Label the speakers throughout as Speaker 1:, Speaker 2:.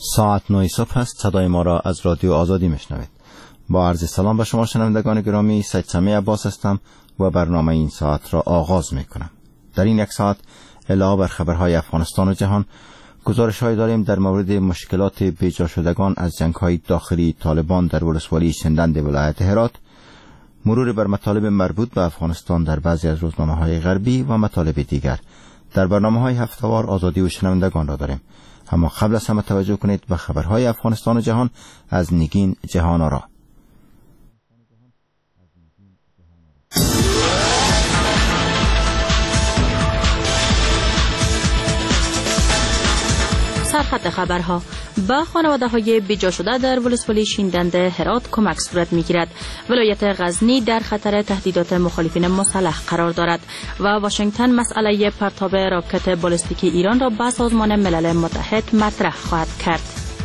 Speaker 1: ساعت 9 صبح است. صدای ما را از رادیو آزادی میشنوید. با عرض سلام به شما شنوندگان گرامی، سید سمیع عباس هستم و برنامه این ساعت را آغاز میکنم. در این یک ساعت علاوه بر خبرهای افغانستان و جهان، گزارش‌هایی داریم در مورد مشکلات بیجا شدگان از جنگ‌های داخلی طالبان در ولسوالی سندند ولایت هرات، مرور بر مطالب مربوط به افغانستان در بعضی از روزنامه‌های غربی و مطالب دیگر. در برنامه‌های هفته‌وار آزادی و شنوندگان را داریم. اما قبل از همه توجه کنید به خبرهای افغانستان و جهان از نگین جهان‌آرا.
Speaker 2: سرخط خبرها: با خانواده‌های بیجا شده در ولسوالی شیندند هرات کمک صورت می‌گیرد. ولایت غزنی در خطر تهدیدات مخالفین مسلح قرار دارد و واشنگتن مسئله پرتاب راکت بالستیکی ایران را به سازمان ملل متحد مطرح خواهد کرد.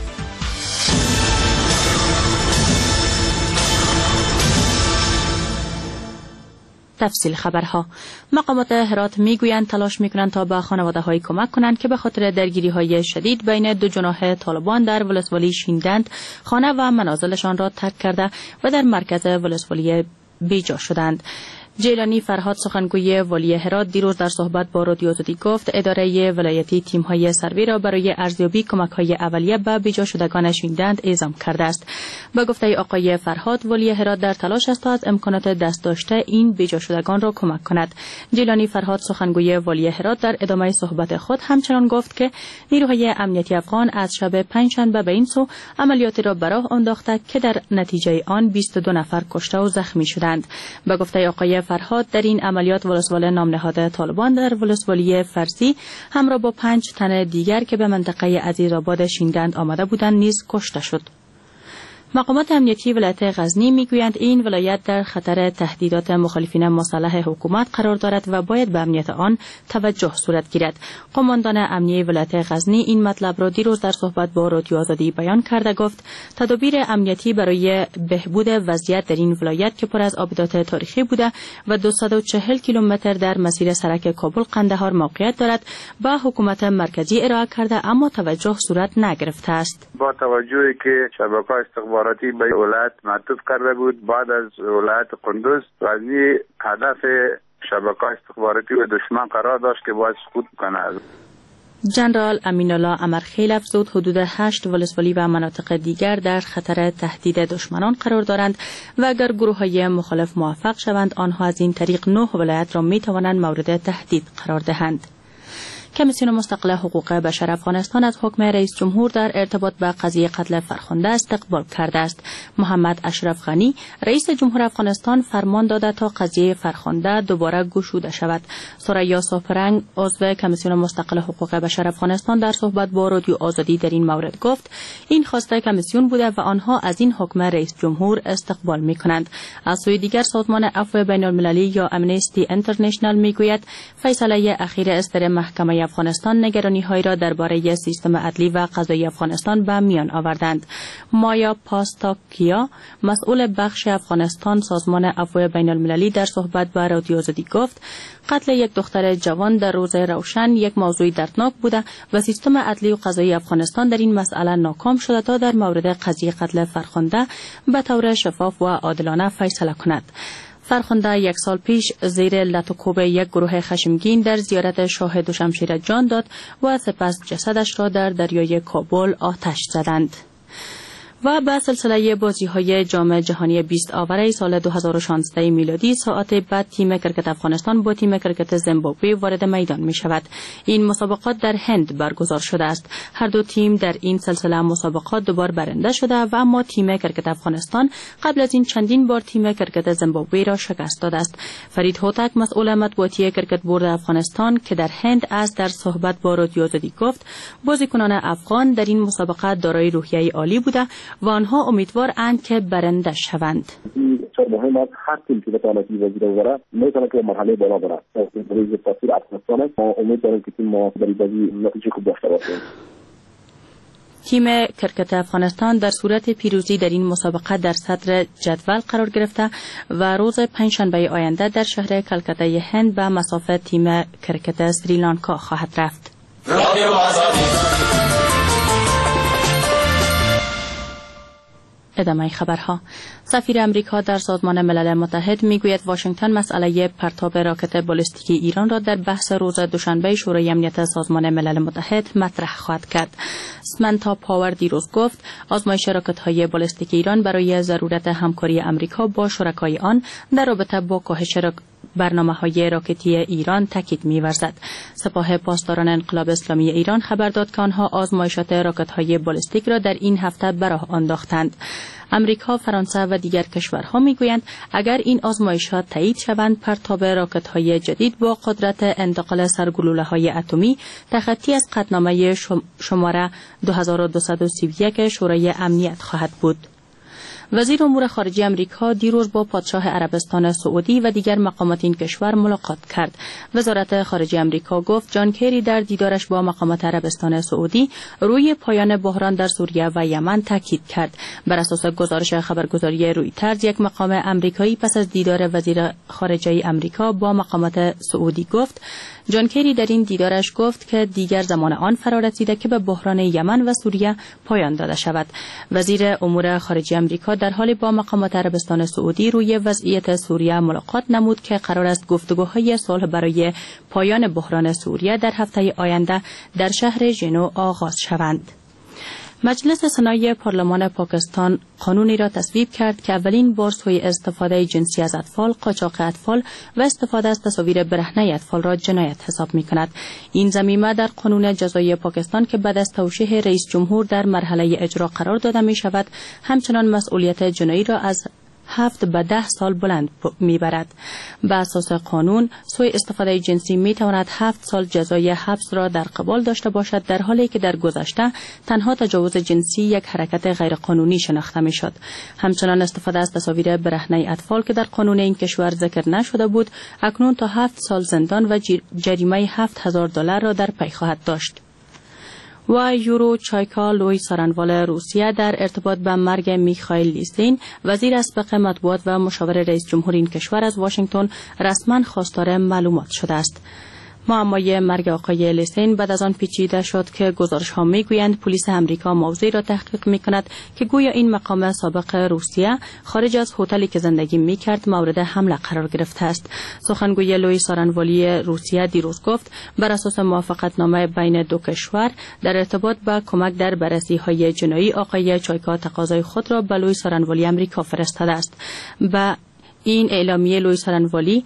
Speaker 2: تفصیل خبرها: مقامات هرات میگویند تلاش میکنند تا به خانواده‌های کمک کنند که به خاطر درگیری‌های شدید بین دو جناح طالبان در ولسوالی شیندند خانه و منازلشان را ترک کرده و در مرکز ولسوالی بیجا شدند. جیلانی فرهاد سخنگوی والی هرات دیروز در صحبت با رادیو آزادی گفت اداره ولایتی تیم‌های سروی را برای ارزیابی کمک‌های اولیه به بیجا شدگان شیندند اعزام کرده است. با گفته آقای فرهاد، والی هرات در تلاش است تا از امکانات دست داشته این بیجا شدگان را کمک کند. جیلانی فرهاد سخنگوی والی هرات در ادامه صحبت خود همچنان گفت که نیروهای امنیتی افغان از شب پنجشنبه به این سو عملیاتی را به راه انداخته که در نتیجه آن 22 نفر کشته و زخمی شدند. با گفته آقای فرهاد، در این عملیات ولسوال نام نهاده طالبان در ولسوالی فرزی همراه با 5 تن دیگر که به منطقه عزیزآباد شیندند آمده بودند نیز کشته شد. مقامات امنیتی ولایت غزنی میگویند این ولایت در خطر تهدیدات مخالفین مسلح حکومت قرار دارد و باید به امنیت آن توجه صورت گیرد. قماندان امنیتی ولایت غزنی این مطلب را دیروز در صحبت با رادیو آزادی بیان کرده گفت تدابیر امنیتی برای بهبود وضعیت در این ولایت که پر از آبدات تاریخی بوده و 240 کیلومتر در مسیر سرک کابل قندهار موقعیت دارد به حکومت مرکزی ارائه کرده، اما توجه صورت نگرفته است.
Speaker 3: با توجهی که شبکه استخباراتی به ولایت معطوف کرده بود، بعد از ولایت قندوز غزنی هدف شبکه استخباراتی و دشمن قرار داشت که باید سقوط کنه.
Speaker 2: جنرال امینالله امرخیل افزود حدود 8 ولسوالی و مناطق دیگر در خطر تهدید دشمنان قرار دارند و اگر گروه‌های مخالف موفق شوند آنها از این طریق 9 ولایت را می‌توانند مورد تهدید قرار دهند. کمیسیون مستقل حقوق بشر افغانستان از حکم رئیس جمهور در ارتباط با قضیه قتل فرخنده استقبال کرده است. محمد اشرف غنی رئیس جمهور افغانستان فرمان داده تا قضیه فرخنده دوباره گشوده شود. ثریا سپرنگ عضو کمیسیون مستقل حقوق بشر افغانستان در صحبت با رادیو آزادی در این مورد گفت این خواسته کمیسیون بوده و آنها از این حکم رئیس جمهور استقبال می‌کنند. از سوی دیگر سازمان عفو بین‌المللی یا امنستی اینترنشنال میگوید فیصله اخیر استر محکمه افغانستان نگرانی‌هایی را درباره سیستم عدلی و قضایی افغانستان به میان آوردند. مایا پاستاکیا مسئول بخش افغانستان سازمان عفو بین‌المللی در صحبت با رادیو آزادی گفت قتل یک دختر جوان در روز روشن یک موضوع دردناک بوده و سیستم عدلی و قضایی افغانستان در این مسئله ناکام شده تا در مورد قضیه قتل فرخنده به طور شفاف و عادلانه فیصله کند. فرخنده 1 سال پیش زیر لطوکوب یک گروه خشمگین در زیارت شاه دوشمشیر جان داد و سپس جسدش را در دریای کابل آتش زدند. و به سلسله بازی‌های جام جهانی 20 آوره سال 2016 میلادی ساعت بعد تیم کرکت افغانستان با تیم کرکت زیمبابوه وارد میدان می شود. این مسابقات در هند برگزار شده است. هر دو تیم در این سلسله مسابقات دوبار برنده شده و اما تیم کرکت افغانستان قبل از این چندین بار تیم کرکت زیمبابوه را شکست داده است. فرید هوتک مسئول مطبوعاتی کرکت بورد افغانستان که در هند است در صحبت با رادیو آزادی گفت بازیکنان افغان در این مسابقه دارای روحیه عالی بوده و آنها امیدوارند که برنده شوند.
Speaker 4: بسیار مهم است هر تیم که بتواند این بازی را ببره میتونه که مرحله بالا بره. برای تاثیر افغانستان است. ما امید داریم که تیم ما در بازی نتیجه خوب داشته باشه.
Speaker 2: تیم کرکت افغانستان در صورت پیروزی در این مسابقه در صدر جدول قرار گرفته و روز پنجشنبه آینده در شهر کلکته هند به مسافت تیم کرکت سریلانکا خواهد رفت. ادامه خبرها. سفیر امریکا در سازمان ملل متحد میگوید واشنگتن مسئله پرتاب راکت بالستیکی ایران را در بحث روز دوشنبه شورای امنیت سازمان ملل متحد مطرح خواهد کرد. سمنتا پاور دیروز گفت آزمایش راکت‌های بالستیک ایران برای ضرورت همکاری امریکا با شرکای آن در رابطه با کاهش برنامه‌های راکتی ایران تاکید می‌ورزد. سپاه پاسداران انقلاب اسلامی ایران خبر داد که آنها آزمایشات راکت‌های بالستیک را در این هفته به راه انداختند. امریکا، فرانسه و دیگر کشورها میگویند اگر این آزمایشات تایید شوند پرتاب راکت‌های جدید با قدرت انتقال سرگلوله‌های اتمی تخطی از قطعنامه شماره 2231 شورای امنیت خواهد بود. وزیر امور خارجه امریکا دیروز با پادشاه عربستان سعودی و دیگر مقامات این کشور ملاقات کرد. وزارت خارجه امریکا گفت جان کری در دیدارش با مقامات عربستان سعودی روی پایان بحران در سوریه و یمن تاکید کرد. بر اساس گزارش خبرگزاری رویترز، یک مقام امریکایی پس از دیدار وزیر خارجه امریکا با مقامات سعودی گفت جان کری در این دیدارش گفت که دیگر زمان آن فرا رسیده که به بحران یمن و سوریه پایان داده شود. وزیر امور خارجه امریکا در حال با مقامات عربستان سعودی روی وضعیت سوریه ملاقات نمود که قرار است گفتگوهای صلح برای پایان بحران سوریه در هفته آینده در شهر ژنو آغاز شوند. مجلس سنای پارلمان پاکستان قانونی را تصویب کرد که اولین بار سوء استفاده جنسی از اطفال، قاچاق اطفال و استفاده از تصاویر برهنه اطفال را جنایت حساب می کند. این ضمیمه در قانون جزایی پاکستان که بعد از توشیح رئیس جمهور در مرحله اجرا قرار داده می شود، همچنان مسئولیت جنایی را از 7 به 10 سال بلند می‌برد. به اساس قانون سوء استفاده جنسی می‌تواند 7 سال جزای حبس را در قبال داشته باشد، در حالی که در گذشته تنها تجاوز جنسی یک حرکت غیرقانونی شناخته می‌شد. همچنان استفاده از تصاویر برهنه اطفال که در قانون این کشور ذکر نشده بود، اکنون تا 7 سال زندان و جریمه $7,000 را در پی خواهد داشت. و یورو چایکا لوی سارنوال روسیه در ارتباط به مرگ میخائیل لیسین، وزیر اسبق مطبوعات و مشاور رئیس جمهور این کشور، از واشنگتن رسما خواستار معلومات شده است. معمای مرگ آقای لیسین بعد از آن پیچیده شد که گزارش‌ها می‌گویند پلیس امریکا موضوعی را تحقیق می‌کند که گویا این مقام سابق روسیه خارج از هتلی که زندگی می‌کرد مورد حمله قرار گرفته است. سخنگوی لوی سارنوالی روسیه دیروز گفت بر اساس موافقتنامه بین دو کشور در ارتباط با کمک در بررسی‌های جنایی، آقای چایکا تقاضای خود را به لوی سارنوالی امریکا فرستاده است. با این اعلامیه لوی سارنوالی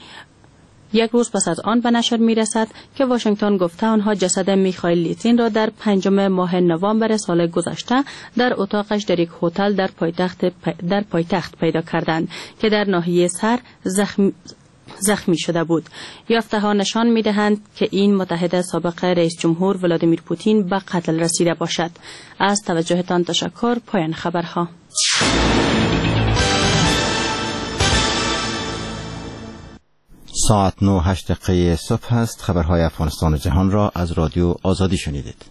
Speaker 2: یک روز پس از آن به نشر می رسد که واشنگتن گفته آنها جسد میخائیل لیسین را در 5 ماه نوامبر سال گذشته در اتاقش در یک هتل در پایتخت پیدا کردند که در ناحیه سر زخمی شده بود. یافته ها نشان می دهند که این متحد سابق رئیس جمهور ولادیمیر پوتین به قتل رسیده باشد. از توجهتان تشکر. پایان خبرها.
Speaker 1: ساعت 9:08 صبح است. خبرهای افغانستان و جهان را از رادیو آزادی شنیدید.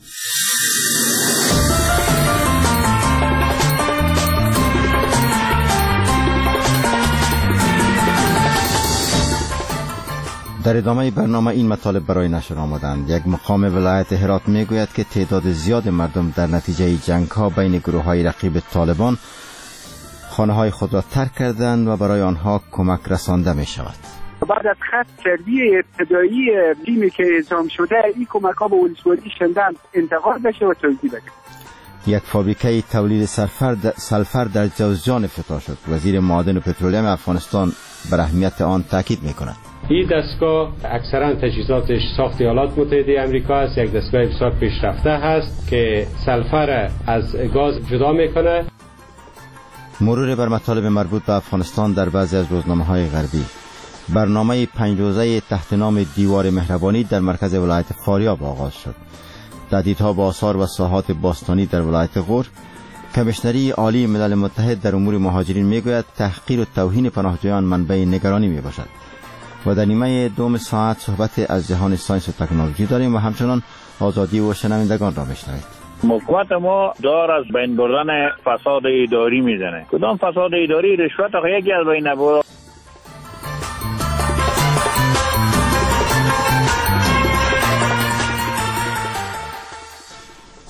Speaker 1: در ادامه برنامه این مطالب برای نشر آمدند. یک مقام ولایت هرات میگوید که تعداد زیاد مردم در نتیجه جنگ‌ها بین گروه‌های رقیب طالبان خانه‌های خود را ترک کردند و برای آنها کمک رسانده می شود.
Speaker 5: بعد از خط کردی ابتدایی بیمی که اعزام شده، این کمک ها به ولسوالی شندن انتقال بشه و توزیع بشه.
Speaker 1: یک فابریکه تولید سلفر در جوزجان افتتاح شد. وزیر معادن و پترولیم افغانستان بر اهمیت آن تاکید می کند.
Speaker 6: این دستگاه اکثرا تجهیزاتش ساخت ایالات متحده آمریکا است. یک دستگاه بسیار پیشرفته هست که سلفر از گاز جدا میکنه.
Speaker 1: مرور بر مطالب مربوط به افغانستان در بعضی از روزنامه‌های غربی. برنامه 5 روزه تحت نام دیوار مهربانی در مرکز ولایت فاریاب آغاز شد. تهدیدها به آثار و ساحات باستانی در ولایت غور. کمیشنری عالی ملل متحد در امور مهاجرین میگوید تحقیر و توهین پناهجویان منبع نگرانی میباشد. و در نیمه دوم ساعت صحبت از جهان ساینس و تکنولوژی داریم و همچنان آزادی و شنوندگان را میشنوید.
Speaker 7: حکومت ما دار از بین بردن فساد اداری میزنه. کدام فساد اداری؟ رشوت یکی از بین نبرد.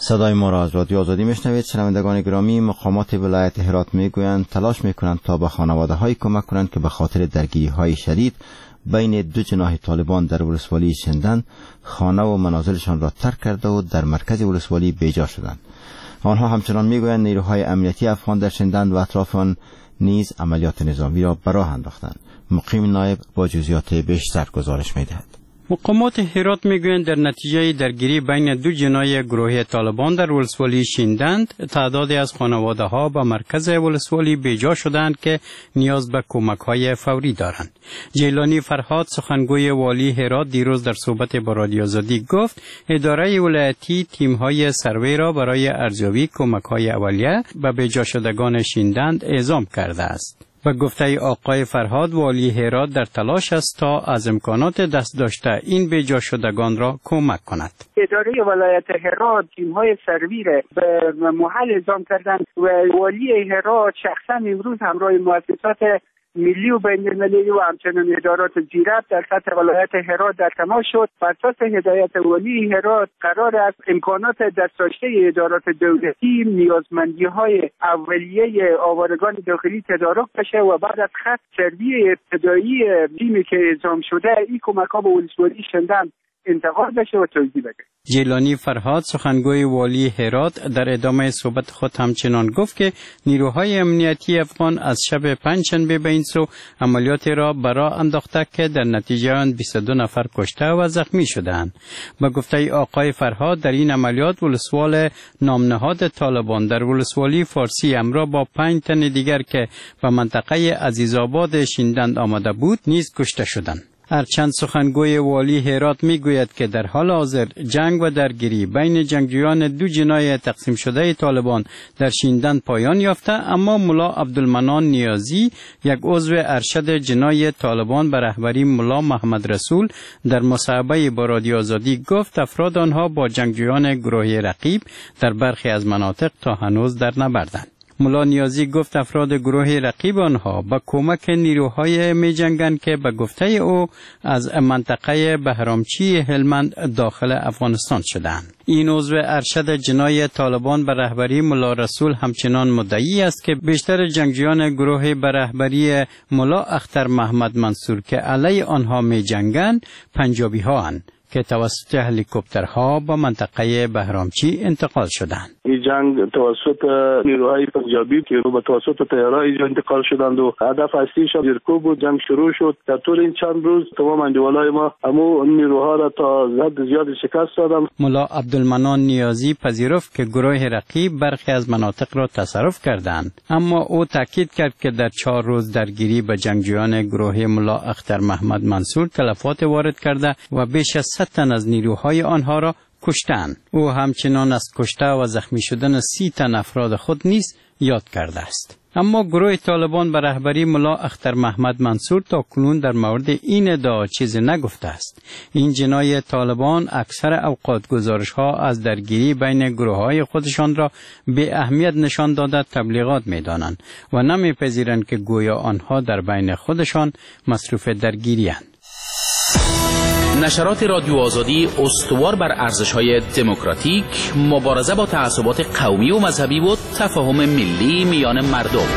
Speaker 1: صدای ما را از رادیو آزادی میشنوید. شنوندگان گرامی، مقامات ولایت هرات میگویند تلاش میکنند تا به خانواده‌های کمک کنند که به خاطر درگیری‌های شدید بین دو جناح طالبان در ولسوالی شندن خانه و منازلشان را ترک کرده و در مرکز ولسوالی بیجا شدند. آنها همچنان میگویند نیروهای امنیتی افغان در شندن و اطراف آن نیز عملیات نظامی را به راه انداختند. مقیم نایب با جزئیات بیشتر گزارش می‌دهد.
Speaker 8: مقامات هرات میگویند در نتیجه درگیری بین دو جناح گروه طالبان در ولسوالی شیندند تعدادی از خانواده ها به مرکز ولسوالی بیجا شدند که نیاز به کمک های فوری دارند. جیلانی فرهاد سخنگوی والی هرات دیروز در صحبت با رادیو آزادی گفت اداره ولایتی تیم های سروی را برای ارزیابی کمک های اولیه به بیجا شدگان شیندند اعزام کرده است. و گفته آقای فرهاد والی هرات در تلاش است تا از امکانات دست داشته این بیجا شدگان را کمک کند.
Speaker 5: اداره ولایت هرات تیم‌های سروی را به محل اعزام کردند و والی هرات شخصا امروز همراه مؤسسات ملی و بین المللی و همچنین ادارات زیرت در سطح ولایت هرات در تماس شد. بر اساس هدایت والی هرات قرار است امکانات دست‌داشته ادارات دولتی نیازمندی‌های اولیه آوارگان داخلی تدارک بشه و بعد از خط سروی ابتدایی تیمی که اعزام شده این کمک‌ها به ولسوالی شندن انتقال بشه و توزیع بشه.
Speaker 8: جیلانی فرهاد سخنگوی والی هرات در ادامه صحبت خود همچنان گفت که نیروهای امنیتی افغان از شب پنجشنبه به این سو عملیات را برا انداخته که در نتیجه آن 22 نفر کشته و زخمی شدند. با گفته آقای فرهاد در این عملیات ولسوال نامنهاد طالبان در ولسوالی فارسی همراه با 5 تن دیگر که به منطقه عزیزآباد شیندند آمده بود نیز کشته شدند. هرچند سخنگوی والی هرات میگوید که در حال حاضر جنگ و درگیری بین جنگجویان دو جناح تقسیم شده طالبان در شیندن پایان یافته، اما ملا عبدالمنان نیازی یک عضو ارشد جناح طالبان به رهبری ملا محمد رسول در مصاحبه با رادیو آزادی گفت افراد آنها با جنگجویان گروه رقیب در برخی از مناطق تا هنوز در نبردند. ملا نیازی گفت افراد گروه رقیب آنها با کمک نیروهای می جنگند که به گفته او از منطقه بهرامچی هلمند داخل افغانستان شدند. این عضو ارشد جناح طالبان به رهبری ملا رسول همچنان مدعی است که بیشتر جنگجویان گروه به رهبری ملا اختر محمد منصور که علیه آنها می جنگند پنجابی ها اند که توسط هلیکوپترها به منطقه بهرامچی انتقال شدند.
Speaker 9: این جنگ توسط نیروهای پنجابی که به توسط طیاره‌ای انتقال شدند و هدف اصلیش زیرکوب بود. جنگ شروع شد. در طول این چند روز تمام اندیوالای ما همو نیروها را تا حد زیاد شکست دادند.
Speaker 8: ملا عبدالمنان نیازی پذیرفت که گروه رقیب برخی از مناطق را تصرف کردند، اما او تاکید کرد که در 4 روز درگیری به جنگجویان گروه ملا اختر محمد منصور تلفات وارد کرده و بیش از 100 تن از نیروهای آنها را کشتند. او همچنان از کشته و زخمی شدن 30 تن افراد خود نیز یاد کرده است. اما گروه طالبان به رهبری ملا اختر محمد منصور تا کنون در مورد این ادعا چیزی نگفته است. این جناح طالبان اکثر اوقات گزارش‌ها از درگیری بین گروه‌های خودشان را به اهمیت نشان داده تبلیغات می‌دانند و نمی‌پذیرند که گویا آنها در بین خودشان مصروف درگیری‌اند.
Speaker 10: نشرات رادیو آزادی استوار بر ارزش‌های دموکراتیک، مبارزه با تعصبات قومی و مذهبی و تفاهم ملی میان مردم.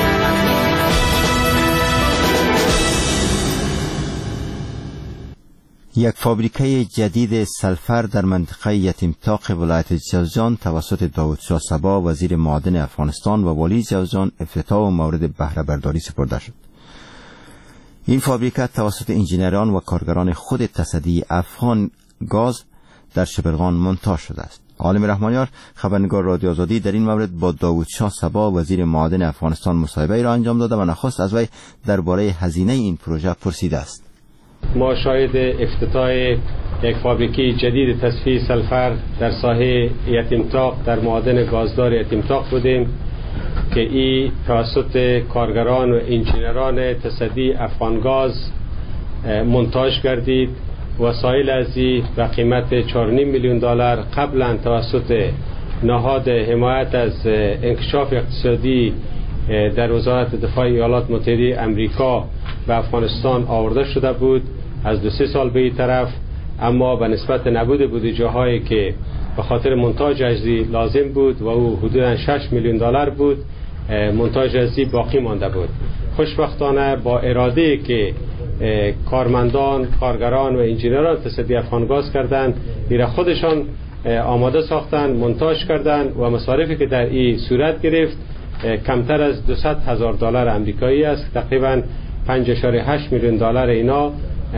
Speaker 1: یک فابریکه جدید سلفر در منطقه یتیمتاق ولایت جوزجان توسط داود شاه صبا وزیر معادن افغانستان و والی جوزجان افتتاح و مورد بهره برداری سپرده شد. این فابریکه توسط انجینران و کارگران خود تصدی افغان گاز در شبرغان مونتاژ شده است. عالم رحمانیار خبرنگار رادیو آزادی در این مورد با داود شاه صبا وزیر معادن افغانستان مصاحبه را انجام داده و نخست از وی درباره هزینه این پروژه پرسیده است.
Speaker 6: ما شاهد افتتاح یک فابریکه جدید تصفیه سلفر در ساحه یتیمتاق در معادن گازدار یتیمتاق بودیم که این توسط کارگران و انجینران تصدی افغانگاز مونتاژ گردید. وسایل ازی به قیمت 4.5 میلیون دلار قبلا توسط نهاد حمایت از انکشاف اقتصادی در وزارت دفاع ایالات متحده امریکا به افغانستان آورده شده بود از 2-3 سال به این طرف، اما به نسبت نبود بودجه هایی که به خاطر مونتاژ اجزی لازم بود و او حدوداً 6 میلیون دلار بود. مونتاژ اجزی باقی مانده بود. خوشبختانه با اراده که کارمندان، کارگران و انجینران تصدی افغانگاز کردند، ایره خودشان آماده ساختند، مونتاژ کردند و مصارفی که در این صورت گرفت کمتر از 200,000 دلار آمریکایی است. تقریبا 5.8 میلیون دلار اینا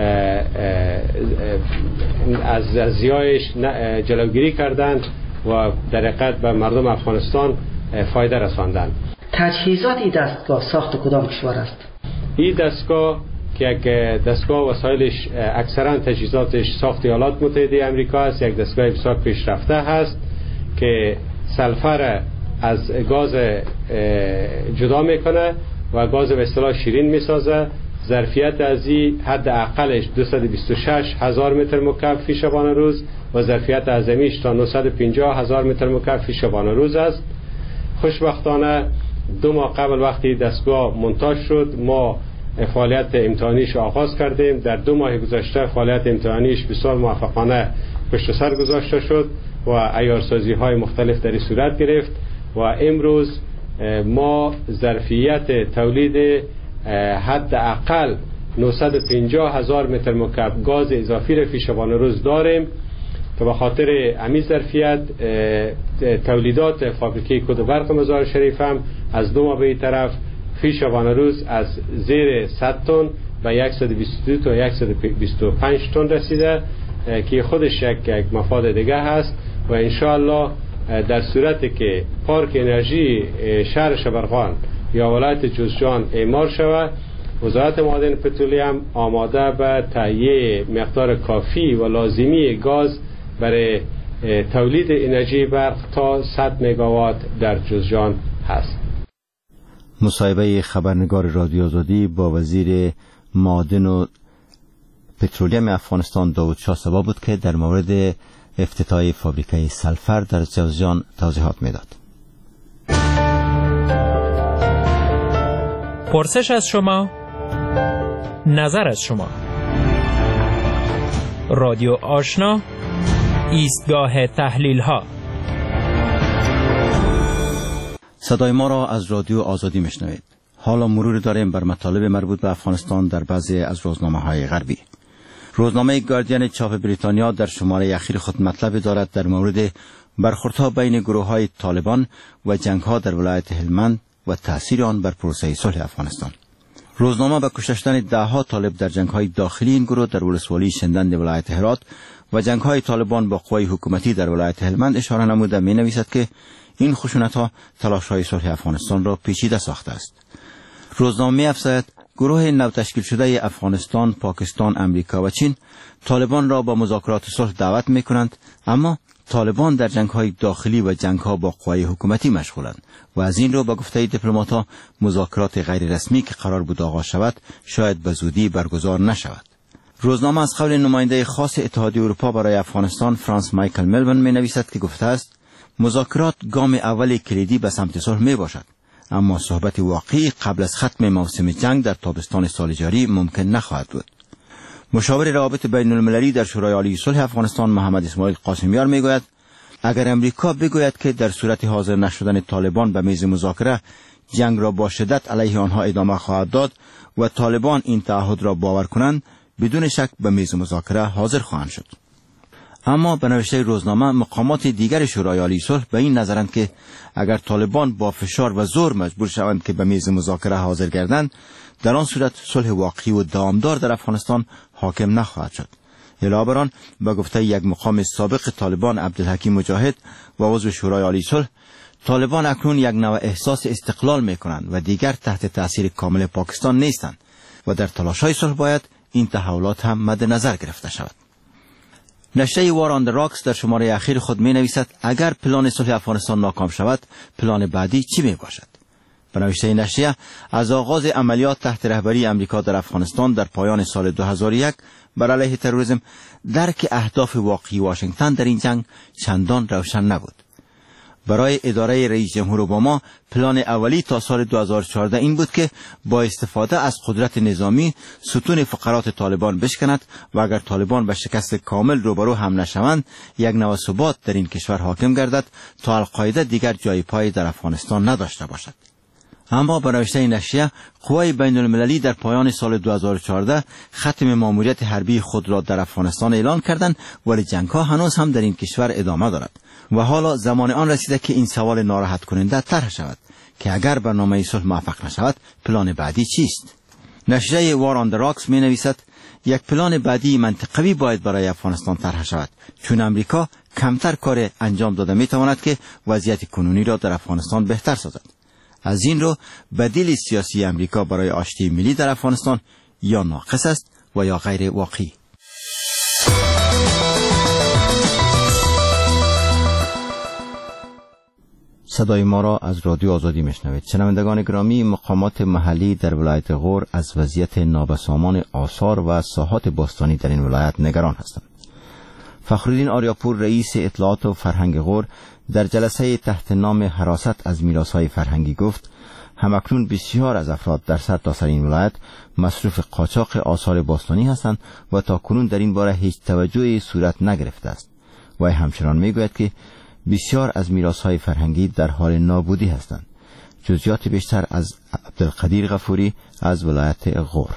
Speaker 6: از زیایش جلوگیری کردند و در حقیقت به مردم افغانستان فایده رساندند.
Speaker 11: تجهیزات این دستگاه ساخت کدام کشور است؟ این
Speaker 6: دستگاه که یک دستگاه وسایلش اکثرا تجهیزاتش ساخت ایالات متحده آمریکا است. یک دستگاه بسیار پیشرفته هست که سلفر از گاز جدا میکنه و گاز به اصطلاح شیرین میسازه. ظرفیت از این حد اقلش 226,000 متر مکعب فی شبانه روز و ظرفیت اعظمیش تا 950,000 متر مکعب فی شبانه روز است. خوشبختانه 2 ماه قبل وقتی دستگاه مونتاژ شد ما فعالیت امتحانیش آغاز کردیم. در 2 ماه گذشته فعالیت امتحانیش بسیار موفقانه پشت سر گذاشته شد و عیارسازی های مختلف در این صورت گرفت و امروز ما ظرفیت تولید حد اقل 950,000 متر مکعب گاز اضافی را فی شبانه روز داریم که به خاطر امی ظرفیت تولیدات فابریکه کد و برق مزار شریف هم از 2 ماه به این طرف فی شبانه روز از زیر 100 تن و 122 تا 125 تن رسیده که خودش یک مفاد دیگه هست و انشاءالله در صورتی که پارک انرژی شهر شبرغان یا ولایت جوزجان اعمار شود، وزارت معادن پترولیم آماده به تهیه مقدار کافی و لازمی گاز برای تولید انرژی برق تا 100 مگاوات در جوزجان هست.
Speaker 1: مصاحبه خبرنگار رادیو آزادی با وزیر معادن و پترولیم افغانستان داود شاه سبا بود که در مورد افتتاح فابریکه سلفر در جوزجان توضیحات میداد.
Speaker 12: پرسش از شما، نظر از شما. رادیو آشنا، ایستگاه تحلیل ها.
Speaker 1: صدای ما را از رادیو آزادی میشنوید. حالا مرور داریم بر مطالب مربوط به افغانستان در بعضی از روزنامه‌های غربی. روزنامه گاردین چاپ بریتانیا در شماره اخیر خود مطلب دارد در مورد برخوردها بین گروه‌های طالبان و جنگ‌ها در ولایت هلمند و تأثیر آن بر پروسه صلح افغانستان. روزنامه به کشتن ده‌ها طالب در جنگ‌های داخلی این گروه در ولسوالی شندند ولایت هرات و جنگ‌های طالبان با قوای حکومتی در ولایت هلمند اشاره نموده می‌نویسد که این خشونت‌ها تلاش‌های صلح افغانستان را پیچیده ساخته است. روزنامه می‌افزاید گروه نو تشکیل شده افغانستان، پاکستان، امریکا و چین طالبان را با مذاکرات صلح دعوت می‌کنند، اما طالبان در جنگ‌های داخلی و جنگ‌ها با قوای حکومتی مشغولند و از این رو با گفته دیپلمات‌ها مذاکرات غیر رسمی که قرار بود آغاز شود شاید به زودی برگزار نشود. روزنامه از قول نماینده خاص اتحادیه اروپا برای افغانستان فرانس مایکل ملون می‌نویسد که گفته است مذاکرات گام اول کلیدی به سمت صلح میباشد، اما صحبت واقعی قبل از ختم موسم جنگ در تابستان سال جاری ممکن نخواهد بود. مشاور روابط بین المللی در شورای عالی صلح افغانستان محمد اسماعیل قاسمیار میگوید اگر امریکا بگوید که در صورت حاضر نشدن طالبان به میز مذاکره جنگ را با شدت علیه آنها ادامه خواهد داد و طالبان این تعهد را باور کنند، بدون شک به میز مذاکره حاضر خواهند شد. اما به نوشته روزنامه مقامات دیگر شورای عالی صلح به این نظرند که اگر طالبان با فشار و زور مجبور شوند که به میز مذاکره حاضر گردند، در آن صورت صلح واقعی و دوامدار در افغانستان حاکم نخواهد شد. علاوه بر آن به گفته یک مقام سابق طالبان عبدالحکیم مجاهد و عضو شورای عالی صلح، طالبان اکنون یک نوع احساس استقلال می‌کنند و دیگر تحت تأثیر کامل پاکستان نیستند و در تلاش‌های صلح باید این تحولات هم مد نظر گرفته شود. نشریه وار آن راکس در شماره اخیر خود می‌نویسد اگر پلان صلح افغانستان ناکام شود، پلان بعدی چی میباشد؟ به نوشته نشریه از آغاز عملیات تحت رهبری امریکا در افغانستان در پایان سال 2001 بر علیه تروریسم، درک اهداف واقعی واشنگتن در این جنگ چندان روشن نبود. برای اداره رئیس جمهور اوباما پلان اولی تا سال 2014 این بود که با استفاده از قدرت نظامی ستون فقرات طالبان بشکند و اگر طالبان به شکست کامل روبرو هم نشوند یک نوع ثبات در این کشور حاکم گردد تا القاعده دیگر جای پای در افغانستان نداشته باشد. اما به نوشته نشریه قوای بین المللی در پایان سال 2014 ختم ماموریت حربی خود را در افغانستان اعلان کردند، ولی جنگ‌ها هنوز هم در این کشور ادامه دارد و حالا زمان آن رسیده که این سوال ناراحت کننده طرح شود که اگر برنامه صلح موفق نشود پلان بعدی چیست؟ نشریه وار آن دی راکس می نویسد یک پلان بعدی منطقوی باید برای افغانستان طرح شود، چون امریکا کمتر کار انجام داده می تواند که وضعیت کنونی را در افغانستان بهتر سازد. از این رو بدیل سیاسی امریکا برای آشتی ملی در افغانستان یا ناقص است و یا غیر واقعی. صدای ما را از رادیو آزادی میشنوید. شنوندگان گرامی، مقامات محلی در ولایت غور از وضعیت نابسامان آثار و ساحات باستانی در این ولایت نگران هستند. فخرالدین آریاپور رئیس اطلاعات و فرهنگ غور در جلسه تحت نام حراست از میراث‌های فرهنگی گفت همکنون بسیار از افراد در سرتاسر این ولایت مصروف قاچاق آثار باستانی هستند و تا کنون در این باره هیچ توجهی صورت نگرفته است. و همچنان میگوید که بسیار از میراث‌های فرهنگی در حال نابودی هستند. جزئیات بیشتر از عبدالقدیر غفوری از ولایت غور.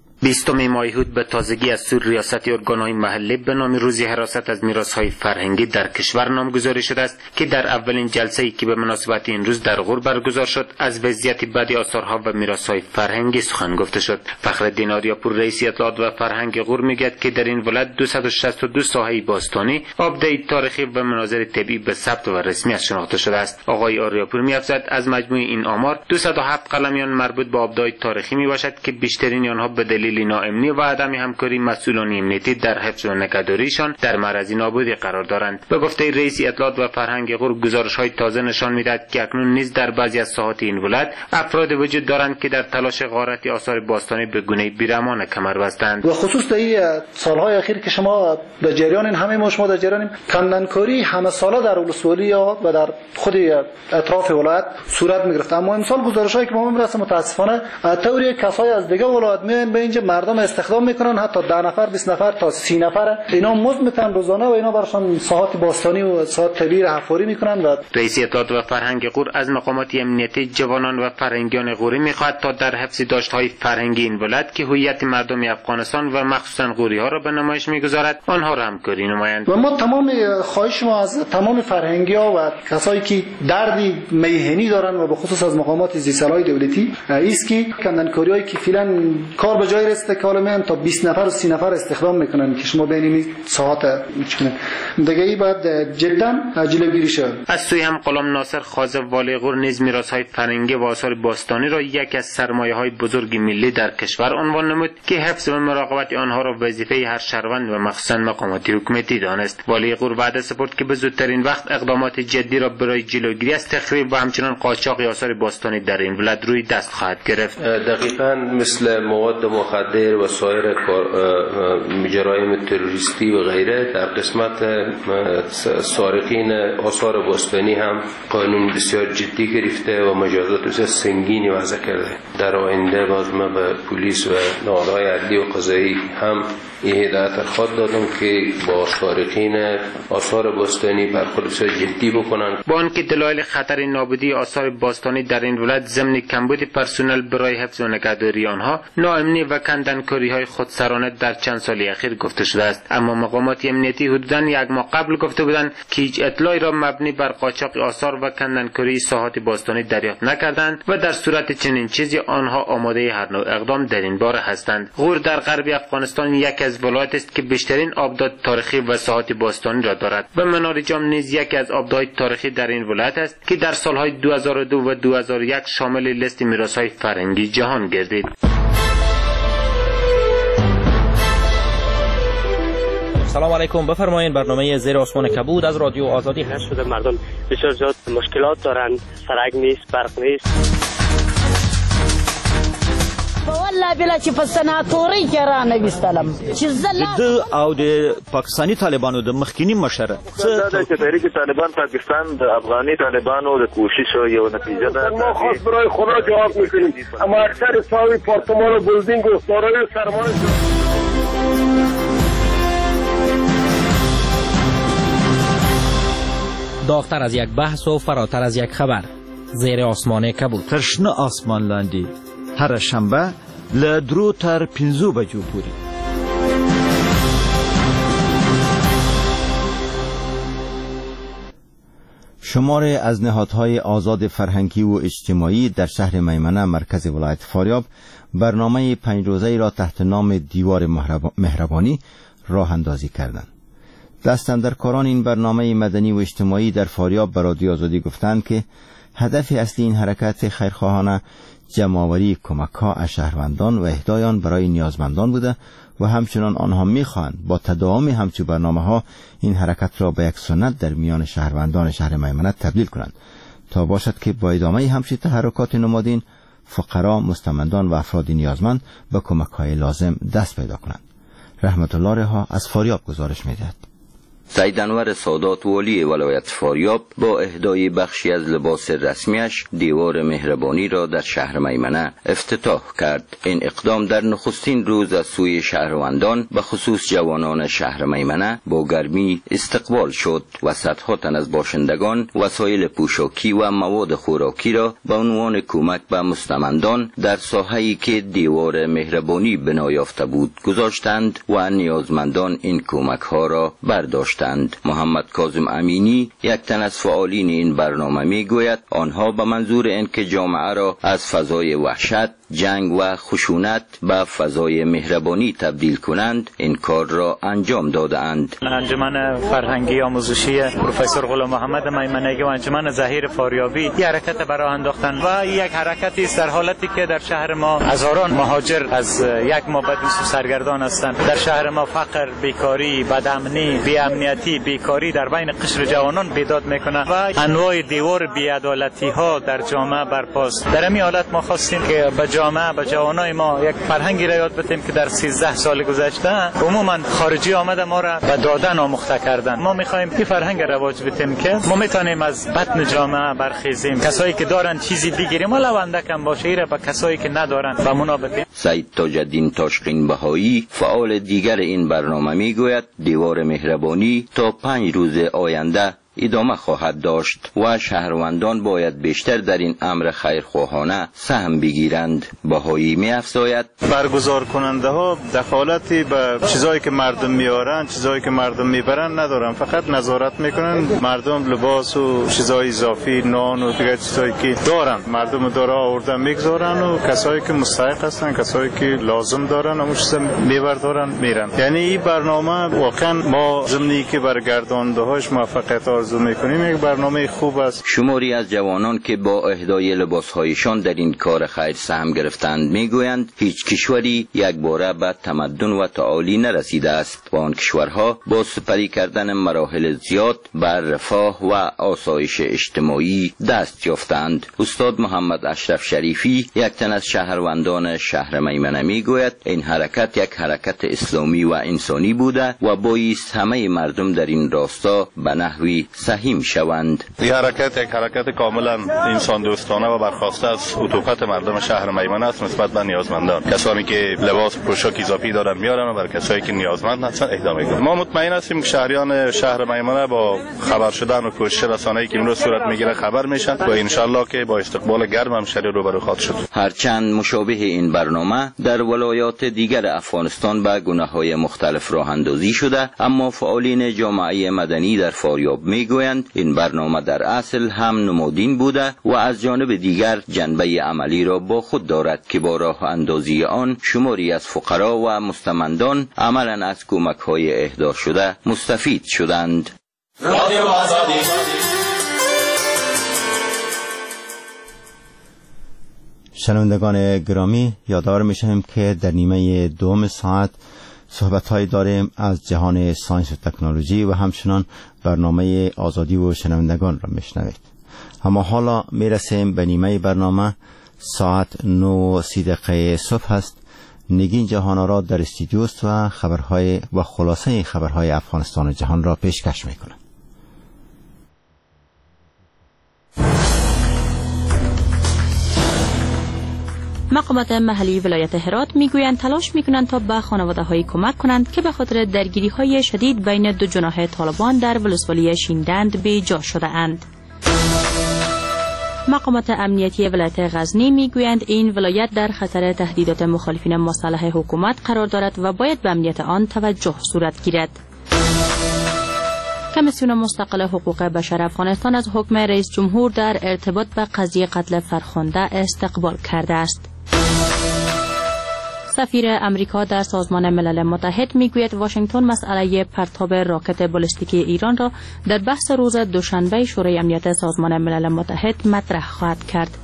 Speaker 13: 20 ماه هود به تازگی از سوی ریاست ارگان‌های محلی به نام روزی حراست از میراث‌های فرهنگی در کشور نامگذاری شده است که در اولین جلسه‌ای که به مناسبت این روز در غور برگزار شد از وضعیت بدی آثارها و میراث‌های فرهنگی سخن گفته شد. فخرالدین آریاپور رئیس اطلاعات و فرهنگ غور میگوید که در این ولایت 262 ساحه باستانی، آبدهی تاریخی و مناظر طبیعی به ثبت و رسمی شناخته شده است. آقای آریاپور می‌افزاید از مجموع این آمار 207 قلمیان مربوط به آبده‌های تاریخی میباشد که بیشترین آنها به دلیل ناامنی و عدم همکاری مسئولان امنیتی در حفظ و نگهداریشان در معرض نابودی قرار دارند. به گفته رئیس اطلاعات و فرهنگ غور، گزارش‌های تازه نشان می‌دهد که اکنون نیز در بعضی از ساحات این ولایت افراد وجود دارند که در تلاش غارت آثار باستانی به گونه‌ای بی‌رحمانه کمر بستند.
Speaker 14: و خصوص در این سال‌های اخیر که شما در جریان همه ما شما در جریان کندنکاری همه ساله در ولسوالی و در خود اطراف ولایت صورت می‌گرفت، اما امسال گزارش‌هایی که ما می‌رسه متأسفانه طوری کسای از دیگه ولایت میان به اینجا مردم استخدام میکنن، حتی 10 نفر 20 نفر تا 30 نفر اینا مزد میتن روزانه و اینا براشون ساحات باستانی و ساحات طبیعی حفاری میکنن. و
Speaker 13: رئیس اطلاعات و فرهنگ غور از مقامات امنیتی، جوانان و فرهنگیان غوری میخواد تا در حفظ داشت‌های فرهنگی این ولایت که هویت مردم افغانستان و مخصوصا غوری‌ها را به نمایش میگذارد آنها را همکاری نمایند.
Speaker 14: و ما تمام خواهش ما از تمام فرهنگی‌ها و کسایی که دردی میهنی دارن و به خصوص از مقامات زیرسالای دولتی است که کندنکاری‌هایی که فعلا کار به جای رسیده که حالا میان تا 20 نفر و 30 نفر استخدام میکنن که شما ببینید ساعت میکنن دیگه ای بعد جدا جلوگیری شد.
Speaker 13: از سوی هم غلام ناصر خازه والی غور نیز میراث‌های فرهنگی و آثار باستانی را یکی از سرمایه‌های بزرگ ملی در کشور عنوان نمود که حفظ و مراقبت آنها را وظیفه هر شهروند و مخصوصا مقامات حکومتی دانست. والی غور وعده سپرد که به زودترین وقت اقدامات جدی را برای جلوگیری از تخریب و همچنین قاچاق آثار باستانی در این ولایت روی دست خواهد گرفت.
Speaker 15: دقیقاً مثل مواد مخدر و سایر جرایم تروریستی و غیره در قسمت سارقین آثار باستانی هم قانون بسیار جدی گرفته و مجازات بسیار سنگینی وضع کرده. در آینده باز ما به پلیس و نهادهای عدلی و قضایی هم این هدایت خود دادم که با سارقین آثار باستانی برخورد بسیار جدی بکنن.
Speaker 13: با آنکه دلایل خطر نابودی آثار باستانی در این ولایت ضمن کمبود پرسنل برای حفظ و نگهداری آنها، ناامنی و کندنکاری‌های خودسرانه در چند سال اخیر گفته شده است، اما مقامات امنیتی حدوداً 1 ماه قبل گفته بودند که هیچ اطلاعی را مبنی بر قاچاق آثار و کندنکاری ساحات باستانی دریافت نکردند و در صورت چنین چیزی آنها آماده هر نوع اقدام در این باره هستند. غور در غرب افغانستان یکی از ولایات است که بیشترین آبدات تاریخی و ساحات باستانی را دارد و منار جام نیز یکی از آبدهای تاریخی در این ولایت است که در سالهای 2002 و 2001 شامل لیست میراث‌های فرهنگی جهان گردید.
Speaker 12: سلام علیکم، بفرمایید. برنامه زیر آسمان کبود از رادیو آزادی هست.
Speaker 16: شده مردم بسیار زیاد مشکلات دارند، سرک نیست، برق نیست. والله بلا چې په سناتوري کې را نویستلم چې
Speaker 17: د او د پاکستاني طالبانو د مخکینی مشر
Speaker 18: څه چې تحریک طالبان پاکستان د افغاني طالبانو د کوشش یو نتیجه ده.
Speaker 19: ما خاص برای خدا جواب میکنیم، اما اکثر ساوی پارتمان و بلدینگ و دارای سرمایه
Speaker 12: داغتر از یک بحث و فراتر از یک خبر، زیر آسمان کبود.
Speaker 17: ترشنه آسمان لاندې هر شنبه له 3 تر 5 بجو پورې.
Speaker 1: شماری از نهادهای آزاد فرهنگی و اجتماعی در شهر میمنه مرکز ولایت فاریاب برنامه 5 روزه‌ای را تحت نام دیوار مهربانی راه اندازی کردند. دستاندرکاران این برنامه مدنی و اجتماعی در فاریاب به رادیو آزادی گفتند که هدف اصلی این حرکت خیرخواهانه جمع‌آوری کمک‌ها از شهروندان و اهدای آن برای نیازمندان بوده و همچنان آنها می‌خواهند با تداوم همچون برنامه‌ها این حرکت را به یک سنت در میان شهروندان شهر میمنه تبدیل کنند تا باشد که با ادامه همچون تحرکات نمادین فقرا، مستمندان و افراد نیازمند به کمک‌های لازم دست پیدا کنند. رحمت الله رها از فاریاب گزارش می‌دهد.
Speaker 20: سید انور سادات والی ولایت فاریاب با اهدای بخشی از لباس رسمیش دیوار مهربانی را در شهر میمنه افتتاح کرد. این اقدام در نخستین روز از سوی شهروندان به خصوص جوانان شهر میمنه با گرمی استقبال شد و صدها تن از باشندگان وسایل پوشاکی و مواد خوراکی را به عنوان کمک به مستمندان در ساحه‌ای که دیوار مهربانی بنا یافته بود گذاشتند و نیازمندان این کمک ها را برداشت. محمد کاظم امینی یک تن از فعالین این برنامه می گوید آنها به منظور اینکه جامعه را از فضای وحشت، جنگ و خشونت به فضای مهربانی تبدیل کنند این کار را انجام دادند.
Speaker 7: انجمن فرهنگی آموزشی پروفسور غلام محمد میمنگی و انجمن ظهیر فاریابی یک حرکت برای انداختن و یک حرکتی است در حالتی که در شهر ما هزاران مهاجر از یک ماه بعد سرگردان هستند. در شهر ما فقر، بیکاری، بدامنی، بی‌امنیتی، بیکاری در بین قشر جوانان بیداد میکنه و انواع دیوار بی‌عدالتی ها در جامعه برپاست. در این حالت ما خواستیم که به جامعه، به جوانای ما یک فرهنگی را یاد بدیم که در 13 سال گذشته عموما خارجی آمده ما را به دادن آموخته کردن. ما میخوایم این فرهنگ رواج بدیم که ما میتونیم از بطن جامعه برخیزیم. کسایی که دارن چیزی بگیریم ولو اندکم باشه را به کسایی که ندارن به اونا بدیم.
Speaker 20: سید تاج‌الدین تاشقین بهایی فعال دیگر این برنامه میگوید دیوار مهربانی تا 5 روز آینده ادامه خواهد داشت و شهروندان باید بیشتر در این امر خیرخواهانه سهم بگیرند. بهایی می‌افزاید
Speaker 21: برگزار کننده ها دخالتی به چیزایی که مردم میارن، چیزایی که مردم میبرن ندارن، فقط نظارت میکنن مردم لباس و چیزای اضافی، نان و دیگر چیزایی که دارن مردم داره آوردن میگذارن و کسایی که مستحق هستن، کسایی که لازم دارن همون چیزا میبردارن میرن. یعنی این برنامه واقعا ما ضمنی که برگرداننده هاش موفقیت میکنیم یک برنامه خوب است.
Speaker 20: شماری از جوانان که با اهدای لباسهایشان در این کار خیر سهم گرفتند میگویند هیچ کشوری یک باره به تمدن و تعالی نرسیده است و آن کشورها با سپری کردن مراحل زیاد بر رفاه و آسایش اجتماعی دست یافتند. استاد محمد اشرف شریفی یک تن از شهروندان شهر میمنه میگوید این حرکت یک حرکت اسلامی و انسانی بوده و بایست همه مردم در این راستا به نحوی سهیم شوند.
Speaker 21: این حرکت یک حرکت کاملا انسان دوستانه و برخواسته از عطوفت مردم شهر میمنه است نسبت به نیازمندان. کسانی که لباس پوشاک اضافی دارن میارن و برای کسایی که نیازمند هستن اهدا میکنن. ما مطمئن هستیم که شهریان شهر میمنه با خبر شدن و کوشش رسانه‌ای که امروز صورت میگیره خبر میشن و ان شاء الله که با استقبال گرم هم شهر روبرو خواهد شد.
Speaker 20: هرچند مشابه این برنامه در ولایات دیگر افغانستان به گونه‌های مختلف راه اندازی شده، اما فعالین جامعه مدنی در فاریاب میگویند این برنامه در اصل هم نمادین بوده و از جانب دیگر جنبه عملی را با خود دارد که با راه اندازی آن شماری از فقرا و مستمندان عملاً از کمک‌های اهدا شده مستفید شدند. رادیو آزادی.
Speaker 1: شنوندگان گرامی، یادآور می‌شویم که در نیمه دوم ساعت صحبت‌هایی داریم از جهان ساینس و تکنولوژی و همچنان برنامه آزادی و شنوندگان را میشنوید. اما حالا میرسیم به نیمه برنامه ساعت 9:30 صبح است. نگین جهان آراد در استودیو است و خبرهای و خلاصه خبرهای افغانستان و جهان را پیشکش می‌کند.
Speaker 2: مقامات محلی ولایت هرات میگویند تلاش میکنند تا به خانواده‌های کمک کنند که به خاطر درگیری‌های شدید بین دو جناح طالبان در ولسوالی شیندند به جا شده اند. مقامات امنیتی ولایت غزنی میگویند این ولایت در خطر تهدیدات مخالفین مسلح حکومت قرار دارد و باید به امنیت آن توجه صورت گیرد. کمیسیون مستقل حقوق بشر افغانستان از حکم رئیس جمهور در ارتباط به قضیه قتل فرخنده استقبال کرده است. سفیر امریکا در سازمان ملل متحد میگوید واشنگتن مسئله پرتاب راکت بالستیکی ایران را در بحث روز دوشنبه شورای امنیت سازمان ملل متحد مطرح خواهد کرد.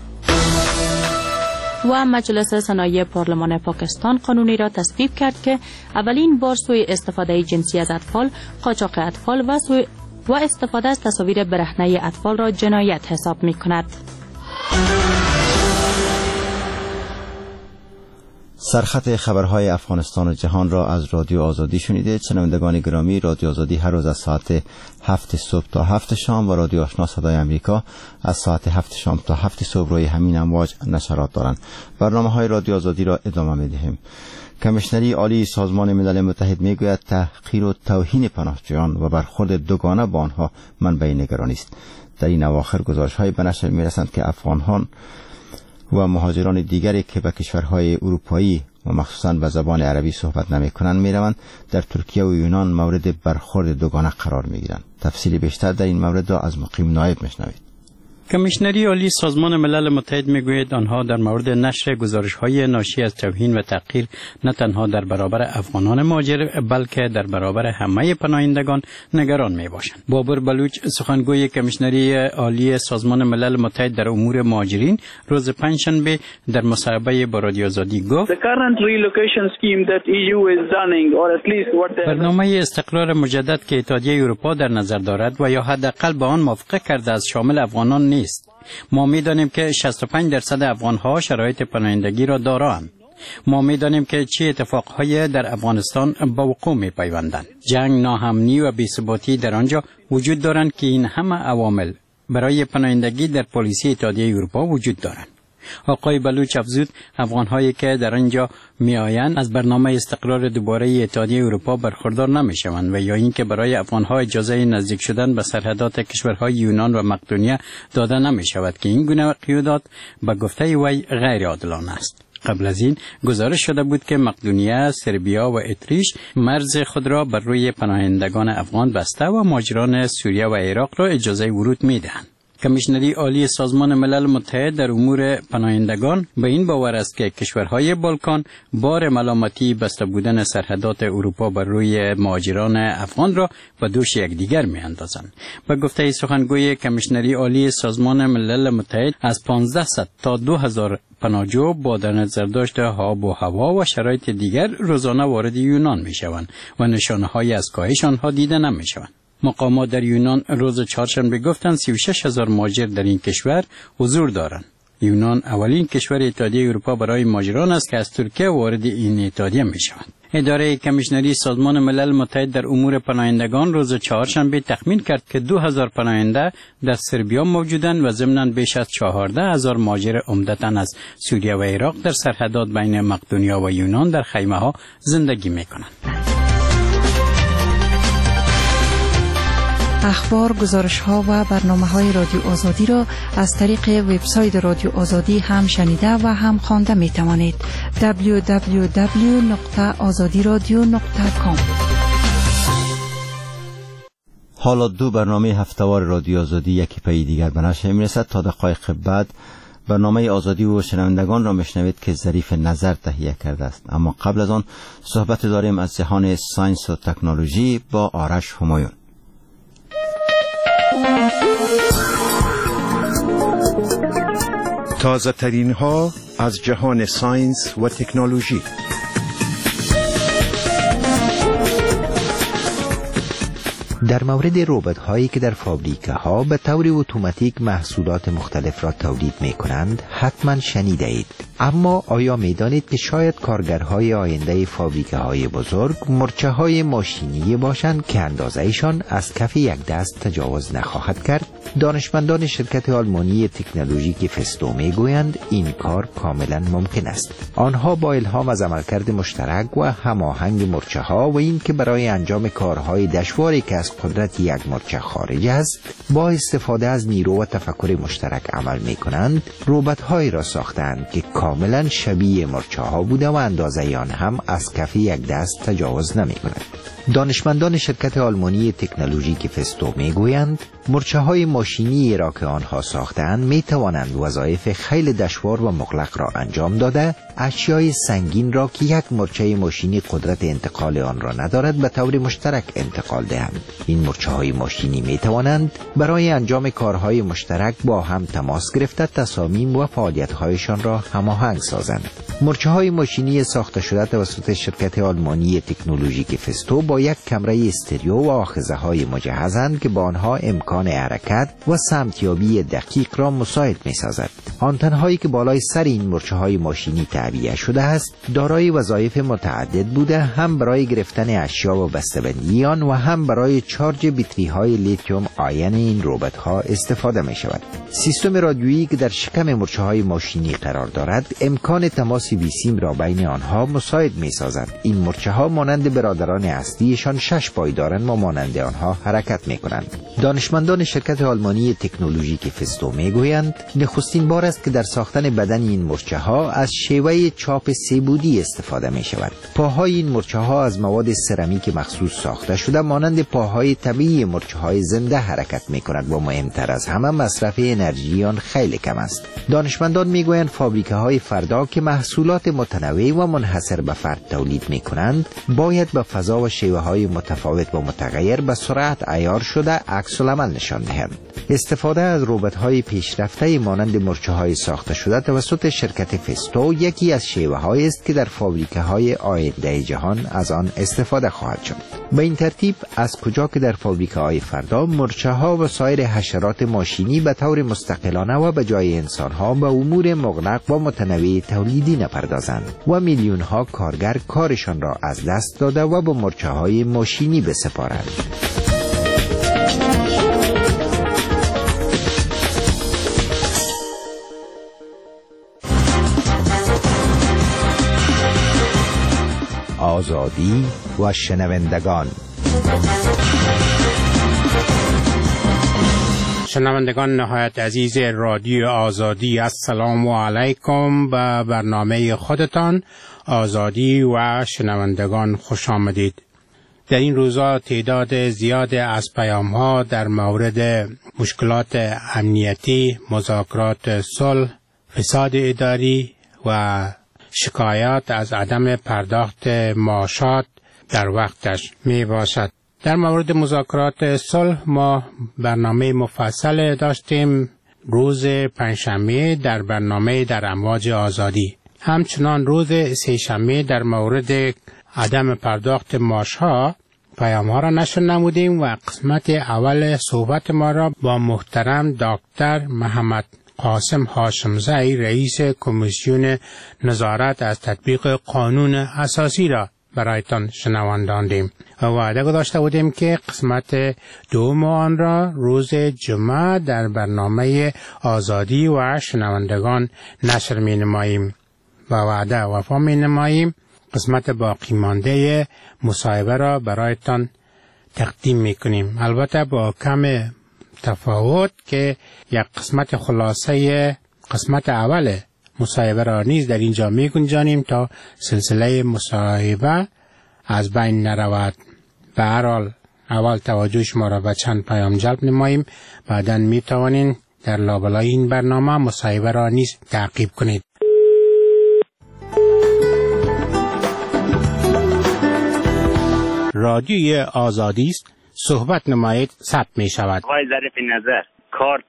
Speaker 2: و مجلس صنایع پارلمان پاکستان قانونی را تصویب کرد که اولین بار سوء استفاده جنسی از اطفال، قاچاق اطفال و استفاده از تصاویر برهنه اطفال را جنایت حساب می کند.
Speaker 1: سرخط خبرهای افغانستان و جهان را از رادیو آزادی شنیدید. شنوندگان گرامی، رادیو آزادی هر روز از ساعت 7 صبح تا 7 شام و رادیو آشنا صدای امریکا از ساعت 7 شام تا 7 صبح روی همین امواج نشرات دارند. برنامه‌های رادیو آزادی را ادامه می‌دهیم. کمیشنری عالی سازمان ملل متحد میگوید تحقیر و توهین پناهجویان و برخورد دوگانه با آنها منبع نگرانی است. در این اواخر گزارش‌های به نشر می‌رسند که افغانان و مهاجران دیگری که به کشورهای اروپایی و مخصوصاً به زبان عربی صحبت نمی‌کنند می‌روند در ترکیه و یونان مورد برخورد دوگانه قرار می‌گیرند. تفصیل بیشتر در این مورد را از مقیم نایب می‌شنوید.
Speaker 8: کمیشنری عالی سازمان ملل متحد میگوید آنها در مورد نشر گزارش‌های ناشی از توهین و تحقیر نه تنها در برابر افغانان مهاجر بلکه در برابر همه پناهندگان نگران میباشند. بابر بلوچ سخنگوی کمیشنری عالی سازمان ملل متحد در امور مهاجرین روز پنجشنبه در مصاحبه با رادیو آزادی گفت برنامه استقرار مجدد که اتحادیه اروپا در نظر دارد و یا حداقل با آن موافقه کرده است شامل افغانان نیست. ما می‌دانیم که 65% افغان‌ها شرایط پناهندگی را دارند. ما می‌دانیم که چه اتفاق‌هایی در افغانستان به وقوع می‌پیوندند. جنگ، ناامنی و بی‌ثباتی در آنجا وجود دارند که این همه عوامل برای پناهندگی در پالیسی اتحادیه اروپا وجود دارند. آقای بلوچ افزود افغان‌هایی که در آنجا می‌آیند از برنامه استقرار دوباره اتحادیه اروپا برخوردار نمی‌شوند و یا اینکه برای افغان‌ها اجازه نزدیک شدن به سرحدات کشورهای یونان و مقدونیه داده نمی‌شود که این گونه قیودات به گفته وی غیر عادلانه است. قبل از این گزارش شده بود که مقدونیه، سربیا و اتریش مرز خود را بر روی پناهندگان افغان بسته و مهاجران سوریه و عراق را اجازه ورود می‌دهند. کمیشنری عالی سازمان ملل متحد در امور پناهندگان به این باور است که کشورهای بالکان بار ملامتی بسته بودن سرحدات اروپا بر روی مهاجران افغان را به دوش یکدیگر می‌اندازند. به گفته سخنگوی کمیشنری عالی سازمان ملل متحد از 1500 تا 2000 پناهجو با در نظر داشت آب و هوا و شرایط دیگر روزانه وارد یونان می‌شوند و نشانه‌هایی از کاهش آنها دیده نمی‌شوند. مقامات در یونان روز چهارشنبه گفتند 36,000 مهاجر در این کشور حضور دارند. یونان اولین کشور اتحادیه اروپا برای مهاجران است که از ترکیه وارد این اتحادیه می‌شوند. اداره کمیشنری سازمان ملل متحد در امور پناهندگان روز چهارشنبه تخمین کرد که 2000 پناهنده در سربیا موجودند و ضمناً بیش از 14,000 مهاجر عمدتاً از سوریه و عراق در سرحدات بین مقدونیه و یونان در خیمه‌ها زندگی می‌کنند.
Speaker 3: اخبار، گزارش‌ها و برنامه‌های رادیو آزادی را از طریق وبسایت رادیو آزادی هم شنیده و هم خوانده می‌توانید. www.azadiradio.com.
Speaker 1: حالا دو برنامه هفته‌وار رادیو آزادی یکی پی دیگر به نشر می‌رسد. تا دقایق بعد برنامه آزادی و شنوندگان را میشنوید که ظریف نظر تهیه کرده است. اما قبل از آن صحبت داریم از جهان ساینس و تکنولوژی با آرش همایون.
Speaker 22: تازه ترین ها از جهان ساینس و تکنولوژی.
Speaker 4: در مورد ربات هایی که در فابریکه ها به طور اتوماتیک محصولات مختلف را تولید می کنند حتما شنیده اید. اما آیا می دانید که شاید کارگرهای آینده فابریکه های بزرگ مرچه های ماشینی باشند که اندازه‌شان از کف یک دست تجاوز نخواهد کرد؟ دانشمندان شرکت آلمانی تکنولوژیک فستو می گویند این کار کاملا ممکن است. آنها با الهام از عملکرد مشترک و هماهنگ مرچه ها و این که برای انجام کارهای دشواری که از قدرت یک مرچه خارج است با استفاده از نیرو و تفکر مشترک عمل می کنند، ربات هایی را ساختند که کاملا شبیه مرچه ها بوده و اندازه آن هم از کف یک دست تجاوز نمی کند. دانشمندان شرکت آلمانی تکنولوژیک فستو می گویند مرچه های ماشینی را که آنها ساختند می توانند وظایف خیلی دشوار و مغلق را انجام داده، اشیای سنگین را که یک مرچه ماشینی قدرت انتقال آن را ندارد به طور مشترک انتقال دهند. این مرچه های ماشینی می توانند برای انجام کارهای مشترک با هم تماس گرفته تصامیم و فعالیت‌هایشان را هماهنگ سازند. مرچه های ماشینی ساخته شده توسط شرکت آلمانی تکنولوژیک فستو با یک کمره استریو و آخذه های مجهزند که با آنها امکان حرکت و سمتیابی دقیق را مساعد می سازد. آنتن هایی که بالای سر این مرچه های ماشینی تعبیه شده است دارای وظایف متعدد بوده، هم برای گرفتن اشیا و بسته‌بندی آن و هم برای چارج بطری های لیتیوم آین این ربات ها استفاده می شود. سیستم رادیویی که در شکم مرچه های ماشینی قرار دارد امکان تماس بیسیم را بین آنها مساعد می سازد. این مرچه ها مانند برادران اصلیشان 6 پای دارند و مانند آنها حرکت می کنند. دانشمندان شرکت آلمانی تکنولوژیک فستو می گویند نخستین بار است که در ساختن بدن این مرچه ها از شیوه چاپ سه‌بعدی استفاده می شود. پاهای این مرچه ها از مواد سرامیک مخصوص ساخته شده مانند پاهای طبیعی مرچه های زنده حرکت می کند و مهمتر از همه مصرف انرژی آن خیلی کم است. دانشمندان می گویند فابریکه های فردا که محصولات متنوع و منحصر به فرد تولید می کنند باید به فضا و شیوه های متفاوت و متغیر به سرعت عیار شده عکس العمل نشان دهند. استفاده از ربات های پیشرفته مانند مرچه های ساخته شده توسط شرکت فستو یکی از شیوه هایی است که در فابریکه های آینده جهان از آن استفاده خواهد شد. به این ترتیب از کجا که در فابریکه های فردا مرچه ها و سایر حشرات ماشینی به طور مستقلانه و به جای انسان ها به امور مغلق و متنوع تولیدی نپردازند و میلیون ها کارگر کارشان را از دست داده و به مرچه های ماشینی بسپارند. آزادی و شنوندگان.
Speaker 5: شنوندگان نهایت عزیز رادیو آزادی، السلام علیکم. به برنامه خودتان آزادی و شنوندگان خوش آمدید. در این روزا تعداد زیاد از پیام‌ها در مورد مشکلات امنیتی، مذاکرات صلح، فساد اداری و شکایات از عدم پرداخت معاشات در وقتش می باشد. در مورد مذاکرات صلح ما برنامه مفصل داشتیم روز پنجشنبه در برنامه در امواج آزادی. همچنان روز سه‌شنبه در مورد عدم پرداخت معاشها پیام‌ها را نشر نمودیم و قسمت اول صحبت ما را با محترم دکتر محمد قاسم هاشمزئی رئیس کمیسیون نظارت از تطبیق قانون اساسی را برایتان شنواندیم و وعده گذاشته بودیم که قسمت دوم آن را روز جمعه در برنامه آزادی و شنوندگان نشر می نماییم و وعده وفا می نماییم. قسمت باقی مانده مصاحبه را برایتان تقدیم می کنیم، البته با کم تفاوت که یک قسمت خلاصه قسمت اول مصاحبه را نیز در اینجا می گنجانیم تا سلسله مصاحبه از بین نرود. به هر حال اول توجه شما را به چند پیام جلب نماییم، بعداً می توانید در لابلای این برنامه مصاحبه را نیز تعقیب کنید. رادیوی آزادی است، صحبت نمایید، ثبت می شود.
Speaker 23: آقای ظریف نظر، کارت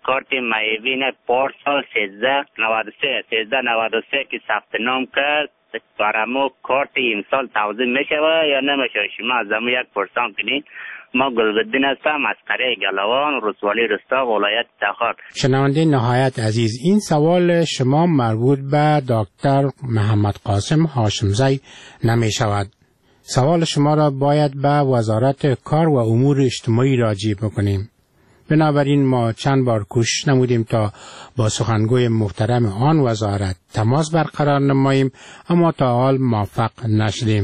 Speaker 23: معیوین پارسال 1393 که ثبت نام کرد برامو کارت امسال توزیع میشوه یا نمیشه؟ شما از همون یک پرسان کنین. ما گلبدین هستم از قریه گلوان، ولسوالی رستاق، ولایت تخار.
Speaker 5: شنونده نهایت عزیز، این سوال شما مربوط به دکتر محمد قاسم هاشمزی نمی شود. سوال شما را باید به وزارت کار و امور اجتماعی راجع بکنیم. بنابراین ما چند بار کوشش نمودیم تا با سخنگوی محترم آن وزارت تماس برقرار نماییم، اما تا حال موفق نشدیم.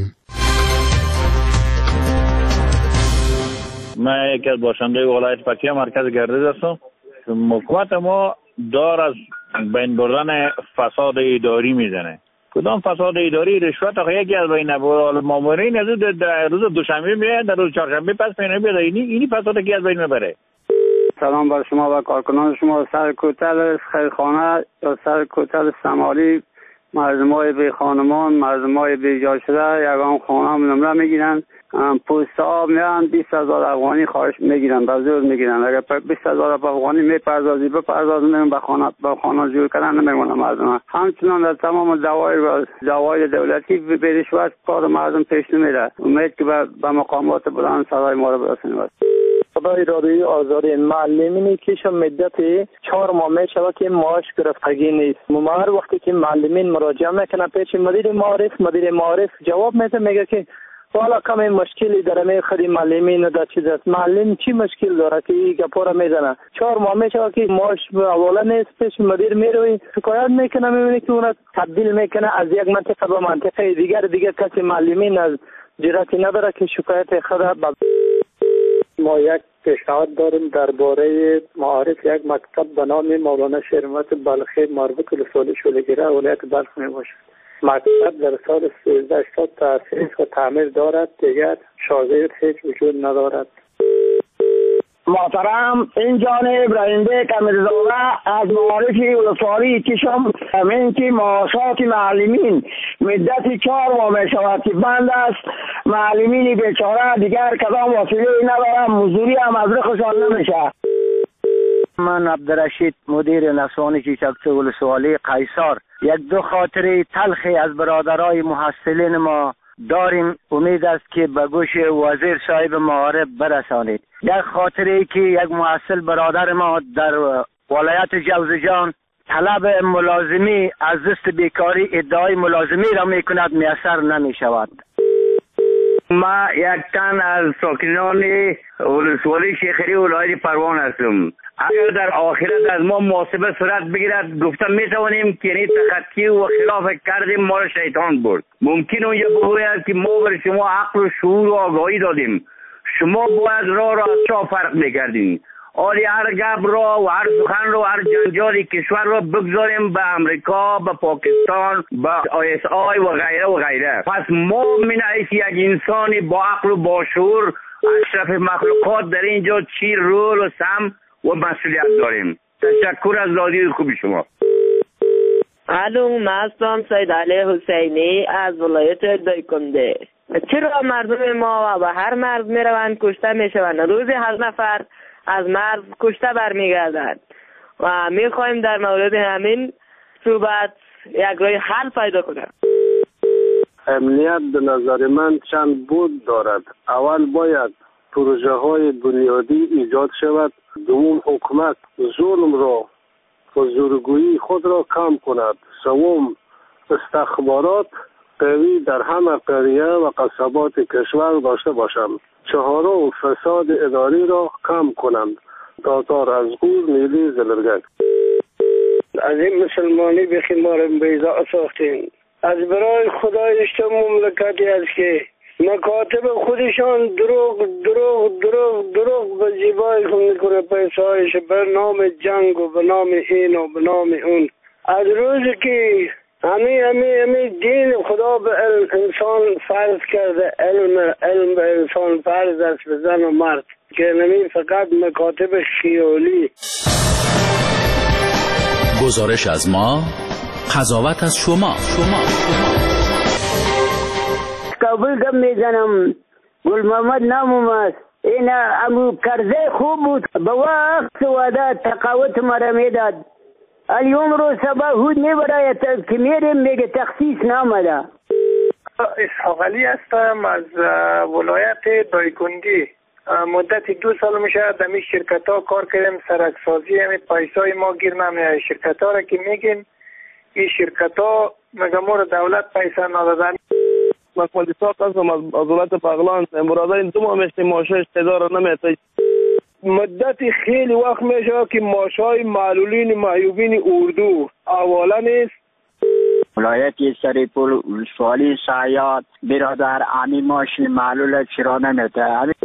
Speaker 9: من یکی از باشنده ولایت پکتیا مرکز گردش هستم. حکومت ما دار از بین بردن فساد اداری میزنه. کدام فساد اداری؟ رشوت آخه یکی از بین مامورین از روز دوشنبه میاد، در روز چهارشنبه پس میاد. اینی فساد کی از بین میبره؟
Speaker 10: سلام بر شما و کارکنان شما. سر کوتل خیرخانه یا سر کوتل سمالی مردمای بی خانمان، مردمای بی جا شده یگان خانه هم نمره میگیرن. پوست آب میان 20,000 افغانی خواهش میگیرن، به زور میگیرن. اگر 20,000 افغانی میپردازی بپردازن به خانه جور کردن نمیمونه مردم. همچنان در تمام دوای دولتی به رشوت کار مردم پیش نمیره. امید که به مقامات بلند صدای ما رو برسونید.
Speaker 11: خدای رادیوی آزادی معلمینی که مدت 4 ماه میشه که معاش گرفتگی نیست. ما هر وقتی که معلمین مراجعه میکنه پیش مدیر معارف جواب میده که والا کمی مشکلی داره خود معلمین در چیز است. معلم چی مشکل داره که این گپا میزنه؟ 4 ماه میشه که معاش اولا نیست، پیش مدیر میروی شکایت میکنه، میبینی که اون تبدیل میکنه از یک منطقه به منطقه دیگر کسی معلمین از جرأتی نداره که شکایت خود. ما یک پیشنهاد داریم درباره معارف یک مکتب به نام مولانا شریعت بلخی مربوط به ولسوالی شولگیره ولایت بلخ می باشد. مکتب در سال 1380 تأسیس و تعمیر دارد، دیگر شاگرد هیچ وجود ندارد.
Speaker 24: محترم این جانب رئیسه کمیرزاده از معارف ولسوالی کشم همین که معاشات معلمین مدت 4 ماه می شود که بند است. معلمین بیچاره دیگر کدام وسیله ندارم، مزدوری هم از رخشان نمیشه.
Speaker 25: من عبدالرشید مدیر نسوانی چیچکچه ولسوالی قیصر، 1-2 خاطره تلخی از برادرای محصلین ما داریم، امید است که به گوش وزیر صاحب معارف برسانید. یک خاطره ای که یک محصل برادر ما در ولایت جوزجان طلب ملازمی از دست بیکاری ادعای ملازمی را میکند، میسر نمی شود.
Speaker 24: ما یک تن از ساکنان ولسوالی شیخری ولایت پروان هستم. اگر در آخرت از ما محاسبه صورت بگیرد گفتم میتوانیم که این تخطی و خلاف کردیم ما را شیطان برد. ممکن اونجا بگوید که ما بر شما عقل و شعور و آگاهی دادیم، شما باید راه را از چا فرق میکردیم. آری هر گپ را و هر سخن را و هر جنجال کشور را بگذاریم به امریکا، به پاکستان، به ISI و غیره و غیره. پس ما من حیث یک انسانی با عقل و با شعور اشرف مخلوقات در اینجا چی رول و سم و مسئولیت داریم. تشکر از رادیوی خوبی شما.
Speaker 26: الو، من هستم سید علی حسینی از ولایت دایکنده. چرا مردم ما و هر مرد میروند کشته میشوند؟ روزی 7 نفر از مرد کشته برمیگردند و میخوایم در مورد همین صحبت یک راه حل پیدا کنیم.
Speaker 19: امنیت به نظر من چند بود دارد. اول باید پروژه های بنیادی ایجاد شود. دوم حکومت ظلم را و زورگویی خود را کم کند. سوم استخبارات قوی در همه قریه و قصبات کشور داشته باشند. چهارم فساد اداری را کم کنند. تاتار از غور نیلی زلرگک.
Speaker 11: از این مسلمانی بخی ما را بیضا ساختین. از برای خدای اشته مملکتی است که مکاتب خودشان دروغ به زیبایی خود میکنه، پیسایش به نام جنگ و به نام این و به نام اون. از روزی که همه دین خدا به انسان فرض کرده، علم به انسان فرض است به زن و مرد، که نمی فقط مکاتب خیالی.
Speaker 27: گزارش از ما، قضاوت از شما.
Speaker 24: کابل گم میزنم، گل محمد نامم است. این امو کرزه خوب بود، به وقت وعده تقاوت مرا میداد. اليوم رو صبح هود میبراید که میریم میگه تخصیص نامده.
Speaker 11: اسحاق علی هستم از ولایت دایکنده. مدت 2 سال میشه در این شرکت ها کار کردیم. سرکسازی همین پیسای ما گیر نمیاد. شرکت ها را که میگیم این شرکت ها مگه ما دولت پیسه ندادن.
Speaker 6: مقبل ساق هستم از ولایت بغلان. برادر 2 ماه میشه ماشش تدار نمیته. مدت خیلی وقت میشه که ماشای معلولین معیوبین اردو اولا نیست.
Speaker 25: ولایت سریپور ولسوالی شایات برادر امی ماشین معلول چرا نمیته.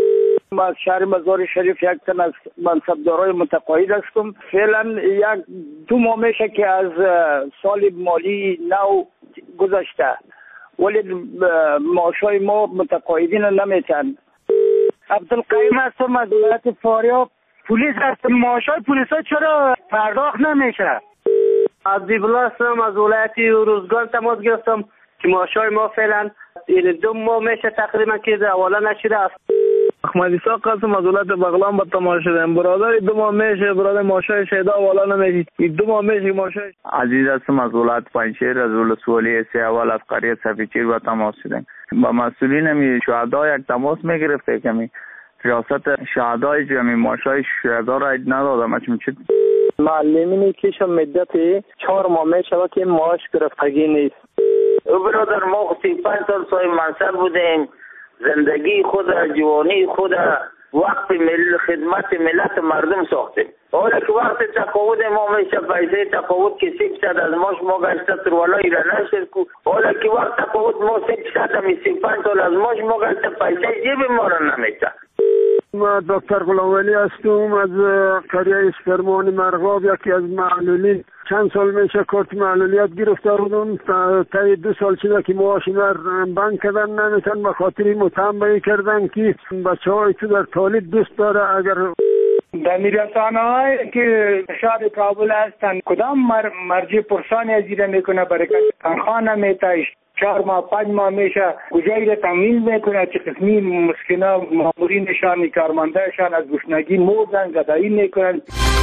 Speaker 12: از شهر مزار شریف یک تن از منصبدارای متقاعد هستم. فعلا 1-2 ماه میشه که از سال مالی نو گذشته ولی معاشای ما متقاعدین نمیتن.
Speaker 25: عبدالقیم هستم از ولایت فاریاب. پلیس هستم. معاشای پلیسا چرا پرداخت نمیشه؟
Speaker 26: عبدالله هستم از ولایت روزگان تماس گرفتم که معاشای ما فعلا 2 ماه میشه تقریبا که حواله نشده است.
Speaker 6: احمدی ساق هستم از ولایت بغلان به تماس شدم. برادر 2 ماه میشه برادر معاشای شهدا حواله نمیشه. 2 ماه میشه معاشای.
Speaker 13: عزیز هستم از ولایت پنجشیر از ولسوالی اول از قریه صفیچیر به تماس شدم. با مسئولین می شهدا یک تماس میگرفته که ریاست شهدای جمعی معاشای شهدا را ندادم. چه
Speaker 11: معلمینی که مدت 4 ماه میشه که معاش گرفتگی نیست.
Speaker 24: برادر ما 35 سال صاحب منصب بودیم. زندگی خود جوانی خود وقت خدمت ملت مردم ساختیم. حالا که وقت تقاعد ما میشه پیسه تقاعد که 300 از ماش ما گشته ترولایی را نشد کو. حالا که وقت تقاعد ما 300 همی 35 سال از ماش ما گشته پیسه جیب ما را نمیشه.
Speaker 19: ما دکتر غلامولی هستم از قریه اسپرمان مرغاب. یکی از معلولین چند سال میشه کارت معلولیت گرفته بودم. تا 2 سال شده که معاش بند کردن نمیتن به خاطر متهم کردن که بچه های تو در طالب دوست داره. اگر
Speaker 12: در میرسانه هایی که شهر کابل هستن کدام مرجع پرسانی از دیده میکنه برکت تنخواه نمیتایش 4 ماه 5 ماه میشه کجایی را تمویل میکنه چه قسمی مسکنا مامورینشان کارمندهشان از گشنگی مردن گدایی میکنن.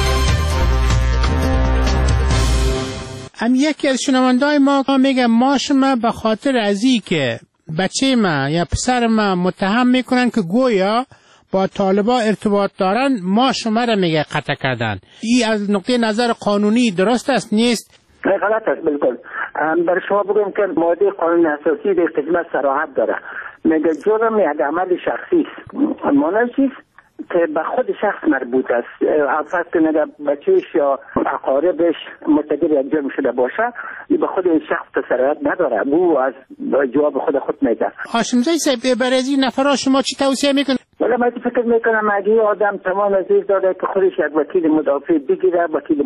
Speaker 5: یکی از شنونده‌های ما میگه ماش ما به خاطر ازی که بچه ما یا پسر ما متهم میکنن که گویا با طالبا ارتباط دارن ماش ما را میگه قطع کردن. این از نقطه نظر قانونی درست است نیست؟
Speaker 25: غلط است بالکل. بر شما بگم که ماده قانون اساسی در خدمت صراحت داره. میگه جرم یک عمل شخصی است. معنی چیست؟ که به خود شخص مربوط است. فرض کنید بچه‌ش یا اقاربش مرتکب یک جرم شده باشه به خود این شخص تصرف نداره. او از جواب خود میده.
Speaker 5: هاشمزاده صاحب برای این نفرها شما چی توصیه میکنید؟
Speaker 25: ولی من فکر میکنم اگه آدم تمام عزیز داره که خودش یک وکیل مدافع بگیره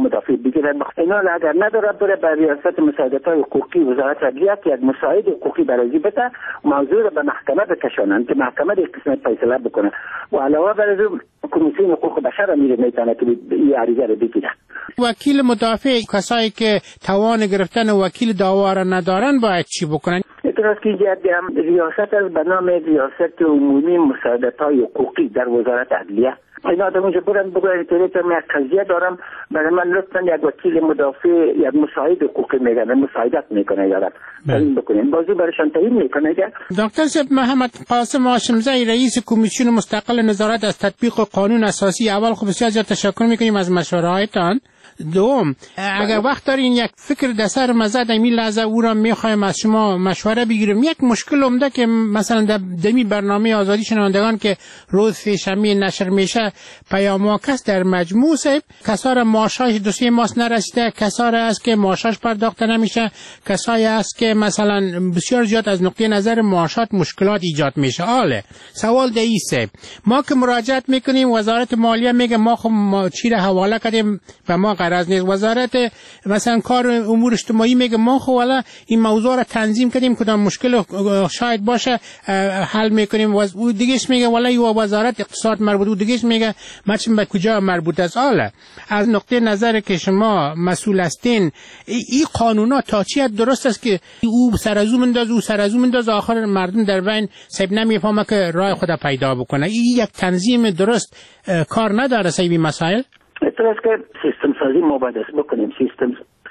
Speaker 25: اینا اگر نداره بره به ریاست مساعدت‌های حقوقی وزارت عدلیه که یک مساعد حقوقی برای بده موضوع رو به محکمه بکشونن که محکمه در قسمت فیصله بکنه و علاوه بر از کمیسیون حقوق بشر میتونه که این عریضه رو بگیره.
Speaker 5: وکیل مدافع کسایی که توان گرفتن وکیل دعوا را ندارن باید چی بکنن؟
Speaker 25: اعتراض که ریاست از به نام ریاست عمومی مساعدت‌های حقوقی در وزارت عدلیه اینا آدم اونجا بگوید که من قضیه دارم برای من لطفا یک وکیل مدافع یک مساعد حقوقی میگن مساعدت میکنه یارم این بکنیم بازی برایشان تعیین میکنه.
Speaker 5: دکتر صاحب محمد قاسم هاشمزاده رئیس کمیسیون مستقل نظارت از تطبیق قانون اساسی، اول خب بسیار زیاد تشکر میکنیم از مشوره‌هایتان. دوم اگر وقت دارین یک فکر در سر مزد این لحظه او را میخوایم از شما مشوره بگیریم. یک مشکل عمده که مثلا در دمی برنامه آزادی شنوندگان که روز سه‌شنبه نشر میشه پیام‌واکس در مجموع صاحب کسا معاشش 2-3 ماه نرسیده، کسا است که معاشش پرداخته نمیشه، کسایی است که مثلا بسیار زیاد از نقطه نظر معاشات مشکلات ایجاد میشه. حالا سوال دیسه ما که مراجعت میکنیم وزارت مالیه میگه ما خب چی را حواله کردیم و ما قرض نیست. وزارت مثلا کار امور اجتماعی میگه ما خب والا این موضوع را تنظیم کردیم کدام مشکل شاید باشه حل میکنیم. و دیگهش میگه والا این وزارت اقتصاد مربوط و دیگهش میگه مثلا به کجا مربوط است. حالا از نقطه نظر که شما مسئول هستین این قانونا تا چی درست است که او سر از او منداز آخر مردم در بین سب نمیفهمه که راه خود پیدا بکنه. این یک تنظیم درست کار نداره سیبی مسائل.
Speaker 25: اعتراض که سیستم سازی ما باید بکنیم. سیستم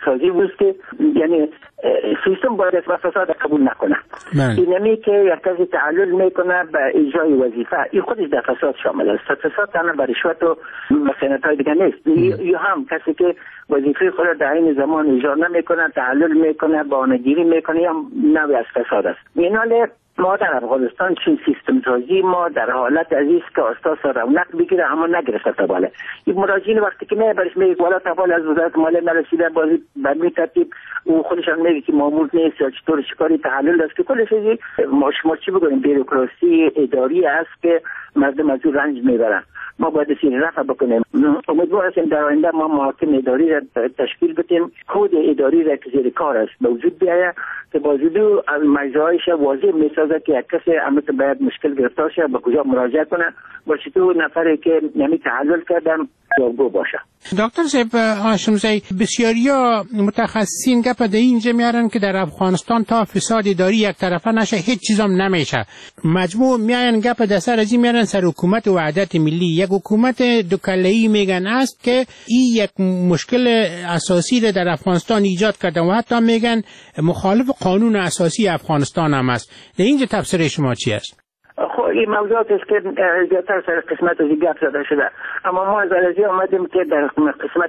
Speaker 7: سازی بود که یعنی سیستم باید از فساد قبول نکنه. اینمی که یک کسی تعلل میکنه به اجرای وظیفه این خودش در فساد شامل است. فساد تنها به رشوت و خیانت‌های دیگه نیست. یا هم کسی که وظیفه خود در این زمان اجرا نمیکنه، تعلل میکنه، بهانه‌گیری میکنه، یا نوعی از فساد است. ایناله ما در افغانستان چین سیستم سازی ما در حالت عزیز که اساس رونق بگیره اما نگرفته تا بالا. این مراجعین وقتی که برش میگه والا تا بالا از وزارت مالیه نرسیده بازی به می ترتیب او خودشان میگه که مامور نیست یا چطور چیکاری تحلیل است که کل چیزی ما چی بگوییم بیروکراسی اداری است که مردم از اون رنج میبرن. ما باید سیر رفع بکنیم. امیدوار هستیم در آینده ما محاکم اداری را تشکیل بدیم، کد اداری را که زیر کار است به وجود بیاید که با وجود مجزایش واضح میسازه که یک کسی امت باید مشکل گرفتار شه به کجا مراجعه کنه با چطور نفری که نمی تحلل کردن جوابگو باشه.
Speaker 5: دکتر صاحب هاشمزی، بسیاریا متخصصین گپ در اینجا میارن که در افغانستان تا فساد اداری یک طرفه نشه هیچ چیزام نمیشه. مجموع میان گپ در سر از این میارن سر حکومت وحدت ملی، یک حکومت دو کله‌ای میگن است که این یک مشکل اساسی را در افغانستان ایجاد کرده و حتی میگن مخالف قانون اساسی افغانستان هم است. در اینجا تفسیر شما چی است؟
Speaker 7: خب این موضوعات است که زیادتر سر قسمت از گپ زده شده، اما ما از عرضی آمدیم که در قسمت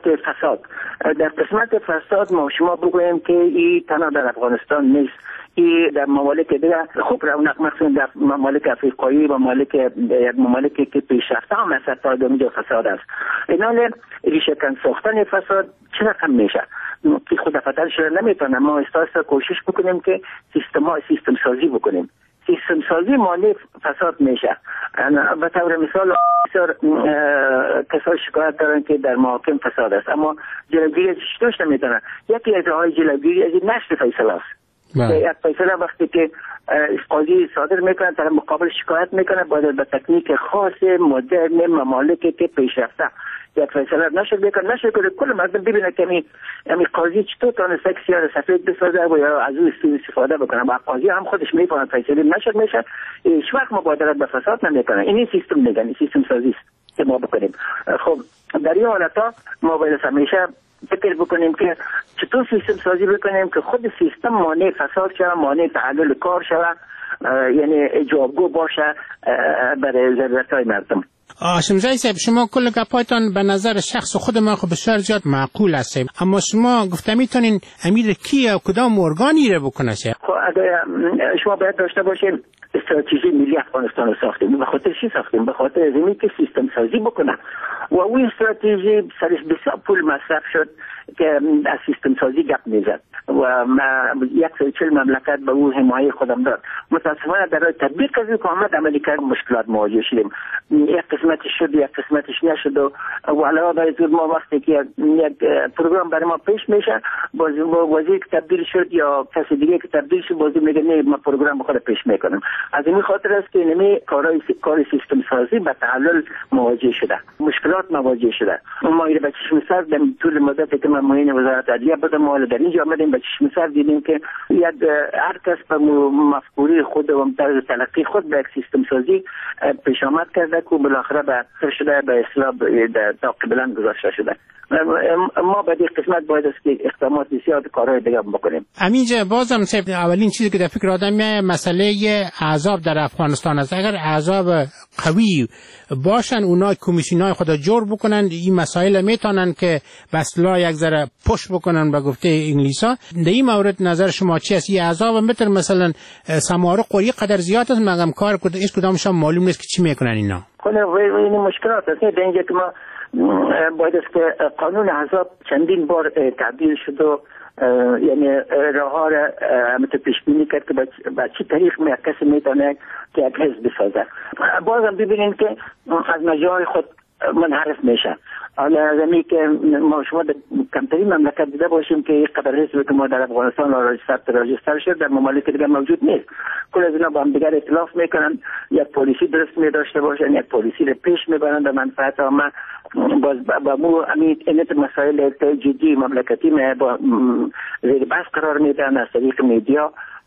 Speaker 7: فساد ما شما بگوییم که این تنها در افغانستان نیست، این در ممالک دیگه خوب رونق مخصوصا در ممالک افریقایی و ممالکی که پیشرفته هم است تا اینجا فساد است. اینال ریشه کن ساختن فساد چه رقم میشه که خود فتر شده نمیتونه. ما استاسا کوشش بکنیم که سیستم سازی بکنیم. سیستم سازی مانع فساد میشه. به طور مثال بسیار کسای شکایت دارن که در محاکم فساد است اما جلوگیری ازش داشته نمیتونن. یکی از راههای جلوگیری از نشر فیصله است. یک فیصله وقتی که قاضی صادر میکنه طرف مقابل شکایت میکنه باید به تکنیک خاص مدرن ممالکی که پیشرفته یک فیصله نشر کنه کل مردم ببینه که می قاضی چطور تونسته یک سیاه سفید بسازه و یا از او استفاده بکنه و قاضی هم خودش میفهمه فیصله نشر میشه هیچ وقت مبادرت به فساد نمیکنه. این سیستم میگن سیستم سازی است که ما بکنیم. خب در این حالتا ما باید همیشه فکر بکنیم که چطور سیستم سازی بکنیم که خود سیستم مانع فساد شود، مانع تعلل کار شود، یعنی جوابگو باشه برای ضرورت‌های مردم.
Speaker 5: هاشمزی صاحب، شما کل گپایتان به نظر شخص خود من خب بسیار زیاد معقول است، اما شما گفته میتونین امیر کی یا کدام ارگانی را بکنه؟ خب
Speaker 7: اگر شما باید داشته باشین استراتژی ملی افغانستان رو ساختیم. به خاطر چی ساختیم؟ به خاطر اینکه که سیستم سازی بکنه و اون استراتژی سرش بسیار پول مصرف شد که از سیستم سازی گپ میزد و 140 مملکت به اون حمایت خودم داد. متاسفانه در تطبیق از که آمد عملی کرد مشکلات مواجه شدیم. یک قسمتش شد یک قسمتش نشد و علاوه بر این ما وقتی که یک پروگرام برای ما پیش میشه بازی که تبدیل شد یا کسی دیگه که تبدیل شد بازی میگه نه ما پروگرام خود پیش میکنم. از این خاطر است که اینمی کار سیستم سازی به تعلل مواجه شده، مشکلات مواجه شده. ما ایره به چشم سر در طول مدتی که من معین وزارت عدلیه بودم و در اینجا آمدیم به چشم سر دیدیم که هر کس به مفکوری خود و طرز تلقی خود به یک سیستم سازی پیش آمد کرده که بالاخره به شده به اصلاح تا قبلا گذاشته شده. ما به این قسمت باید است که اقدامات بسیار کارهای دیگه بکنیم.
Speaker 5: همینجا بازم اولین چیزی که در فکر آدم میاد مسئله احزاب در افغانستان است. اگر احزاب قوی باشن اونا کمیسیونای خود جور بکنن این مسائل میتونن که به اصطلاح یک ذره پشت بکنن به گفته انگلیسا. در این مورد نظر شما چی است؟ این احزاب مثلا سماره قوی قدر زیاد است مگم کار کد هیچ کدامشون معلوم نیست که چی میکنن اینا.
Speaker 7: این مشکلات است. در اینجا که ما باید است که قانون احزاب چندین بار تعدیل شد و یعنی راه ها را پیش بینی کرد که با چه طریق کسی میتونه که یک حزب بسازه. بازم ببینیم که از مجال خود منحرف میشه. حالا زمین که ما شما در کمترین مملکت دیده باشیم که یک قدر حزبی که ما در افغانستان راجستر شد در ممالک دیگه موجود نیست. کل از اینا با هم دیگر اختلاف میکنن، یک پالیسی درست میداشته باشن، یک پالیسی رو پیش میبرن به منفعت عامه. باز با مو اینت مسائل جدی مملکتی با زیر بحث قرار میدن از طریق میدیا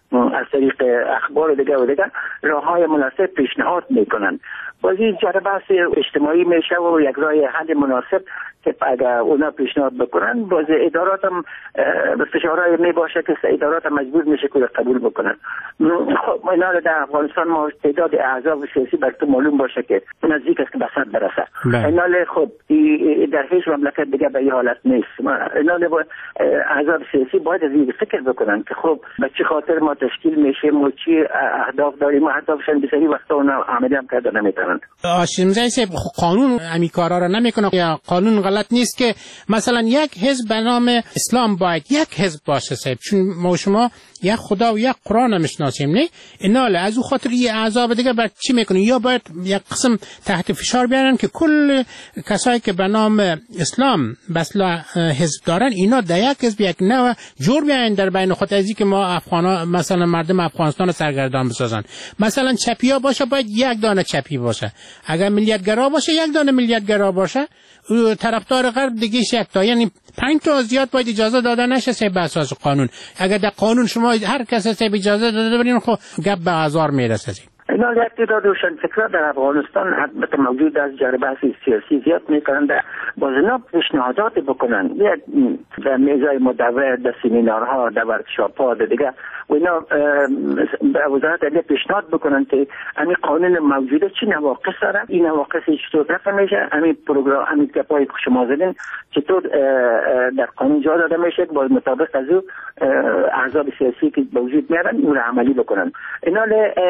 Speaker 7: از طریق اخبار دیگه و دیگه راههای مناسب پیشنهاد میکنن. بازی جره بحث اجتماعی میشه و یک راه حل مناسب که اگر اونا پیشنهاد بکنن باز ادارات هم به فشارهای می باشه که ادارات هم مجبور میشه که قبول بکنن. خب اینا در افغانستان ما تعداد احزاب سیاسی براتو معلوم باشه که نزدیک است که به 100 برسه. اینا خب در هیچ مملکت دیگه به این حالت نیست. اینا احزاب سیاسی باید از این فکر بکنن که خب به چه خاطر ما تشکیل میشه، ما چی اهداف داریم، اهدافشون بسیاری وقتا اونا عملی هم کرده نمیتونن.
Speaker 5: هاشمزاده صاحب قانون همین کارا رو نمیکنه یا قانون غلط نیست که مثلا یک حزب به نام اسلام باید یک حزب باشه صاحب، چون ما شما یک خدا و یک قرآن میشناسیم نه؟ اینا از اون خاطر یه احزاب دیگه بعد چی میکنه؟ یا باید یک قسم تحت فشار بیارن که کل کسایی که به نام اسلام بسلا حزب دارن اینا در یک حزب یک نوع جور بیاین در بین خود، از که ما افغانا مثلا مردم افغانستان رو سرگردان بسازن. مثلا چپیا باشه باید یک دانه چپی باشه، اگر ملیتگرا باشه یک دانه ملیتگرا باشه، طرفدار غرب دیگه یک تا، یعنی 5 تا زیاد باید اجازه داده نشه به اساس قانون. اگر در قانون شما هر کس اجازه داده برین خب گپ به هزار میرسه.
Speaker 7: اینا یک تعداد روشنفکران در افغانستان البته موجود از جریان بحث سیاسی زیاد میکنن، باز اینا پیشنهادات بکنن در میزای مدور، در سمینارها، در ورکشاپ‌ها دیگه و اینا به وزارت عدلیه پیشنهاد بکنن که همین قانون موجوده چی نواقص داره، این نواقص چطور رفع میشه، همین پروگرام همین گپایی که شما زدین چطور در قانون جا داده میشه با مطابق از او احزاب سیاسی که وجود میارن اون رو عملی بکنن. اینا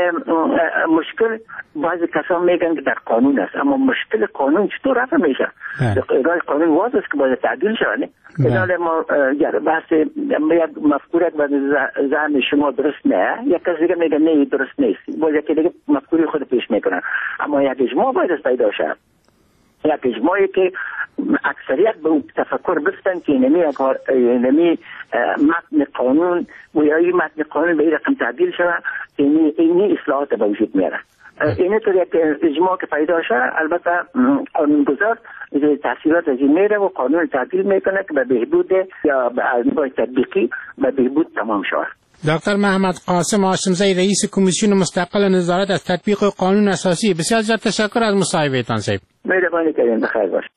Speaker 7: مشکل بعضی کسان میگن که در قانون است، اما مشکل قانون چطور رفع میشه؟ راه قانون واضح است که باید تعدیل شود. اینا ما بحث یک مفکوره و ذهن شما درست نه، یک کس دیگه میگه نه درست نیست، باز یکی دیگه مفکوری خود پیش میکنن، اما یک اجماع باید پیدا شد، یک اجماعی که اکثریت به اون تفکر بفتن که اینمی متن قانون و یا این متن قانون به این رقم تعدیل شود، اینی اصلاحات به وجود میاره. اینه طور یک اجماع که پیدا شد، البته قانونگذار تحصیلات از این میره و قانون تعدیل میکنه که به بهبود یا به نوع تطبیقی به بهبود تمام شود.
Speaker 5: دکتر محمد قاسم هاشمزاده رئیس کمیسیون مستقل نظارت از تطبیق قانون اساسی، بسیار زیاد تشکر از مصاحبهتان صاحب.
Speaker 7: مهربانی کردین، بخیر باشید.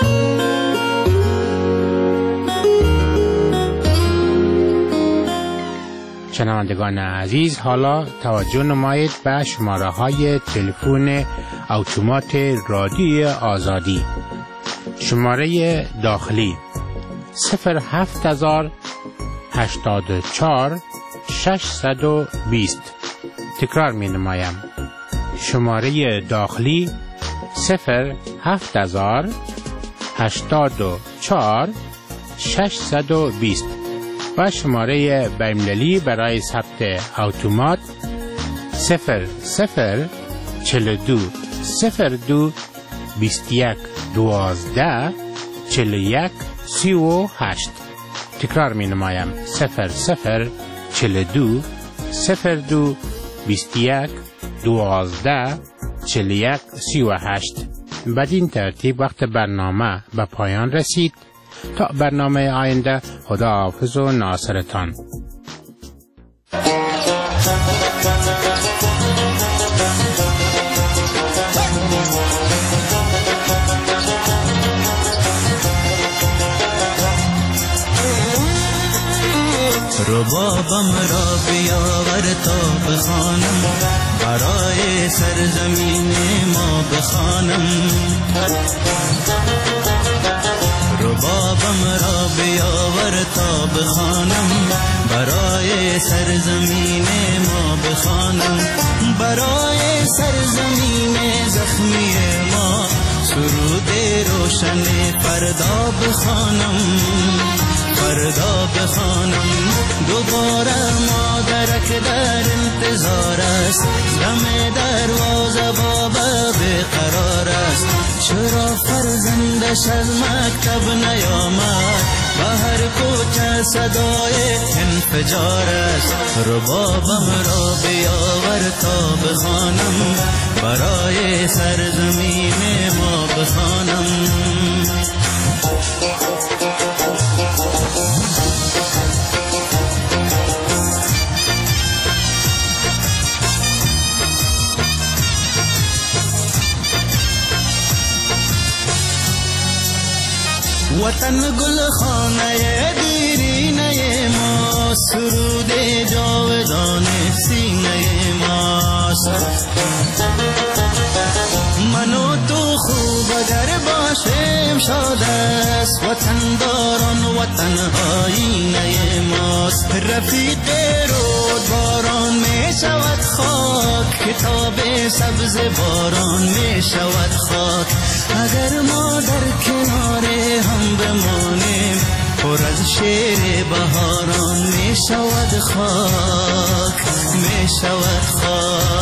Speaker 5: شنوندگان عزیز، حالا توجه نمایید به شماره های تلفن اتومات رادیوی آزادی. شماره داخلی 07084 620. تکرار می نمایم. شماره داخلی 07084 620 و شماره بین‌المللی برای ثبت اتومات 0042 02 21 12 41 38. تکرار می نمایم 0042 02 21 12 41 38. بدین ترتیب وقت برنامه به پایان رسید. تا برنامه آینده، خداحافظ و ناصرتان.
Speaker 14: ربابم را بیاور تا بخوانم، برای سرزمین ما بخوانم. ربابم را بیاور تا بخوانم، برای سرزمین ما بخوانم. برای سرزمین زخمی ما سرود روشن فردا بخوانم. فردا بخوانم دوباره مادرک در انتظار است، دم دروازه بابا بیقرار است. چرا فرزندش از مکتب نیامد، به هر کوچه صدای انفجار است. ربابم را بیاور تا بخوانم، برای سرزمین ما بخوانم. وطن گل خانه دیرینه ما، سرود جاودان سینه ماست. من و تو خوب اگر باشیم شاد است، وطن داران وطن آینه ماست. رفیق رود باران می شود خاک، کتاب سبز باران می شود خاک. اگر ما در کنار هم بمانیم، پر از شعر بهاران می شود خاک، می شود خاک.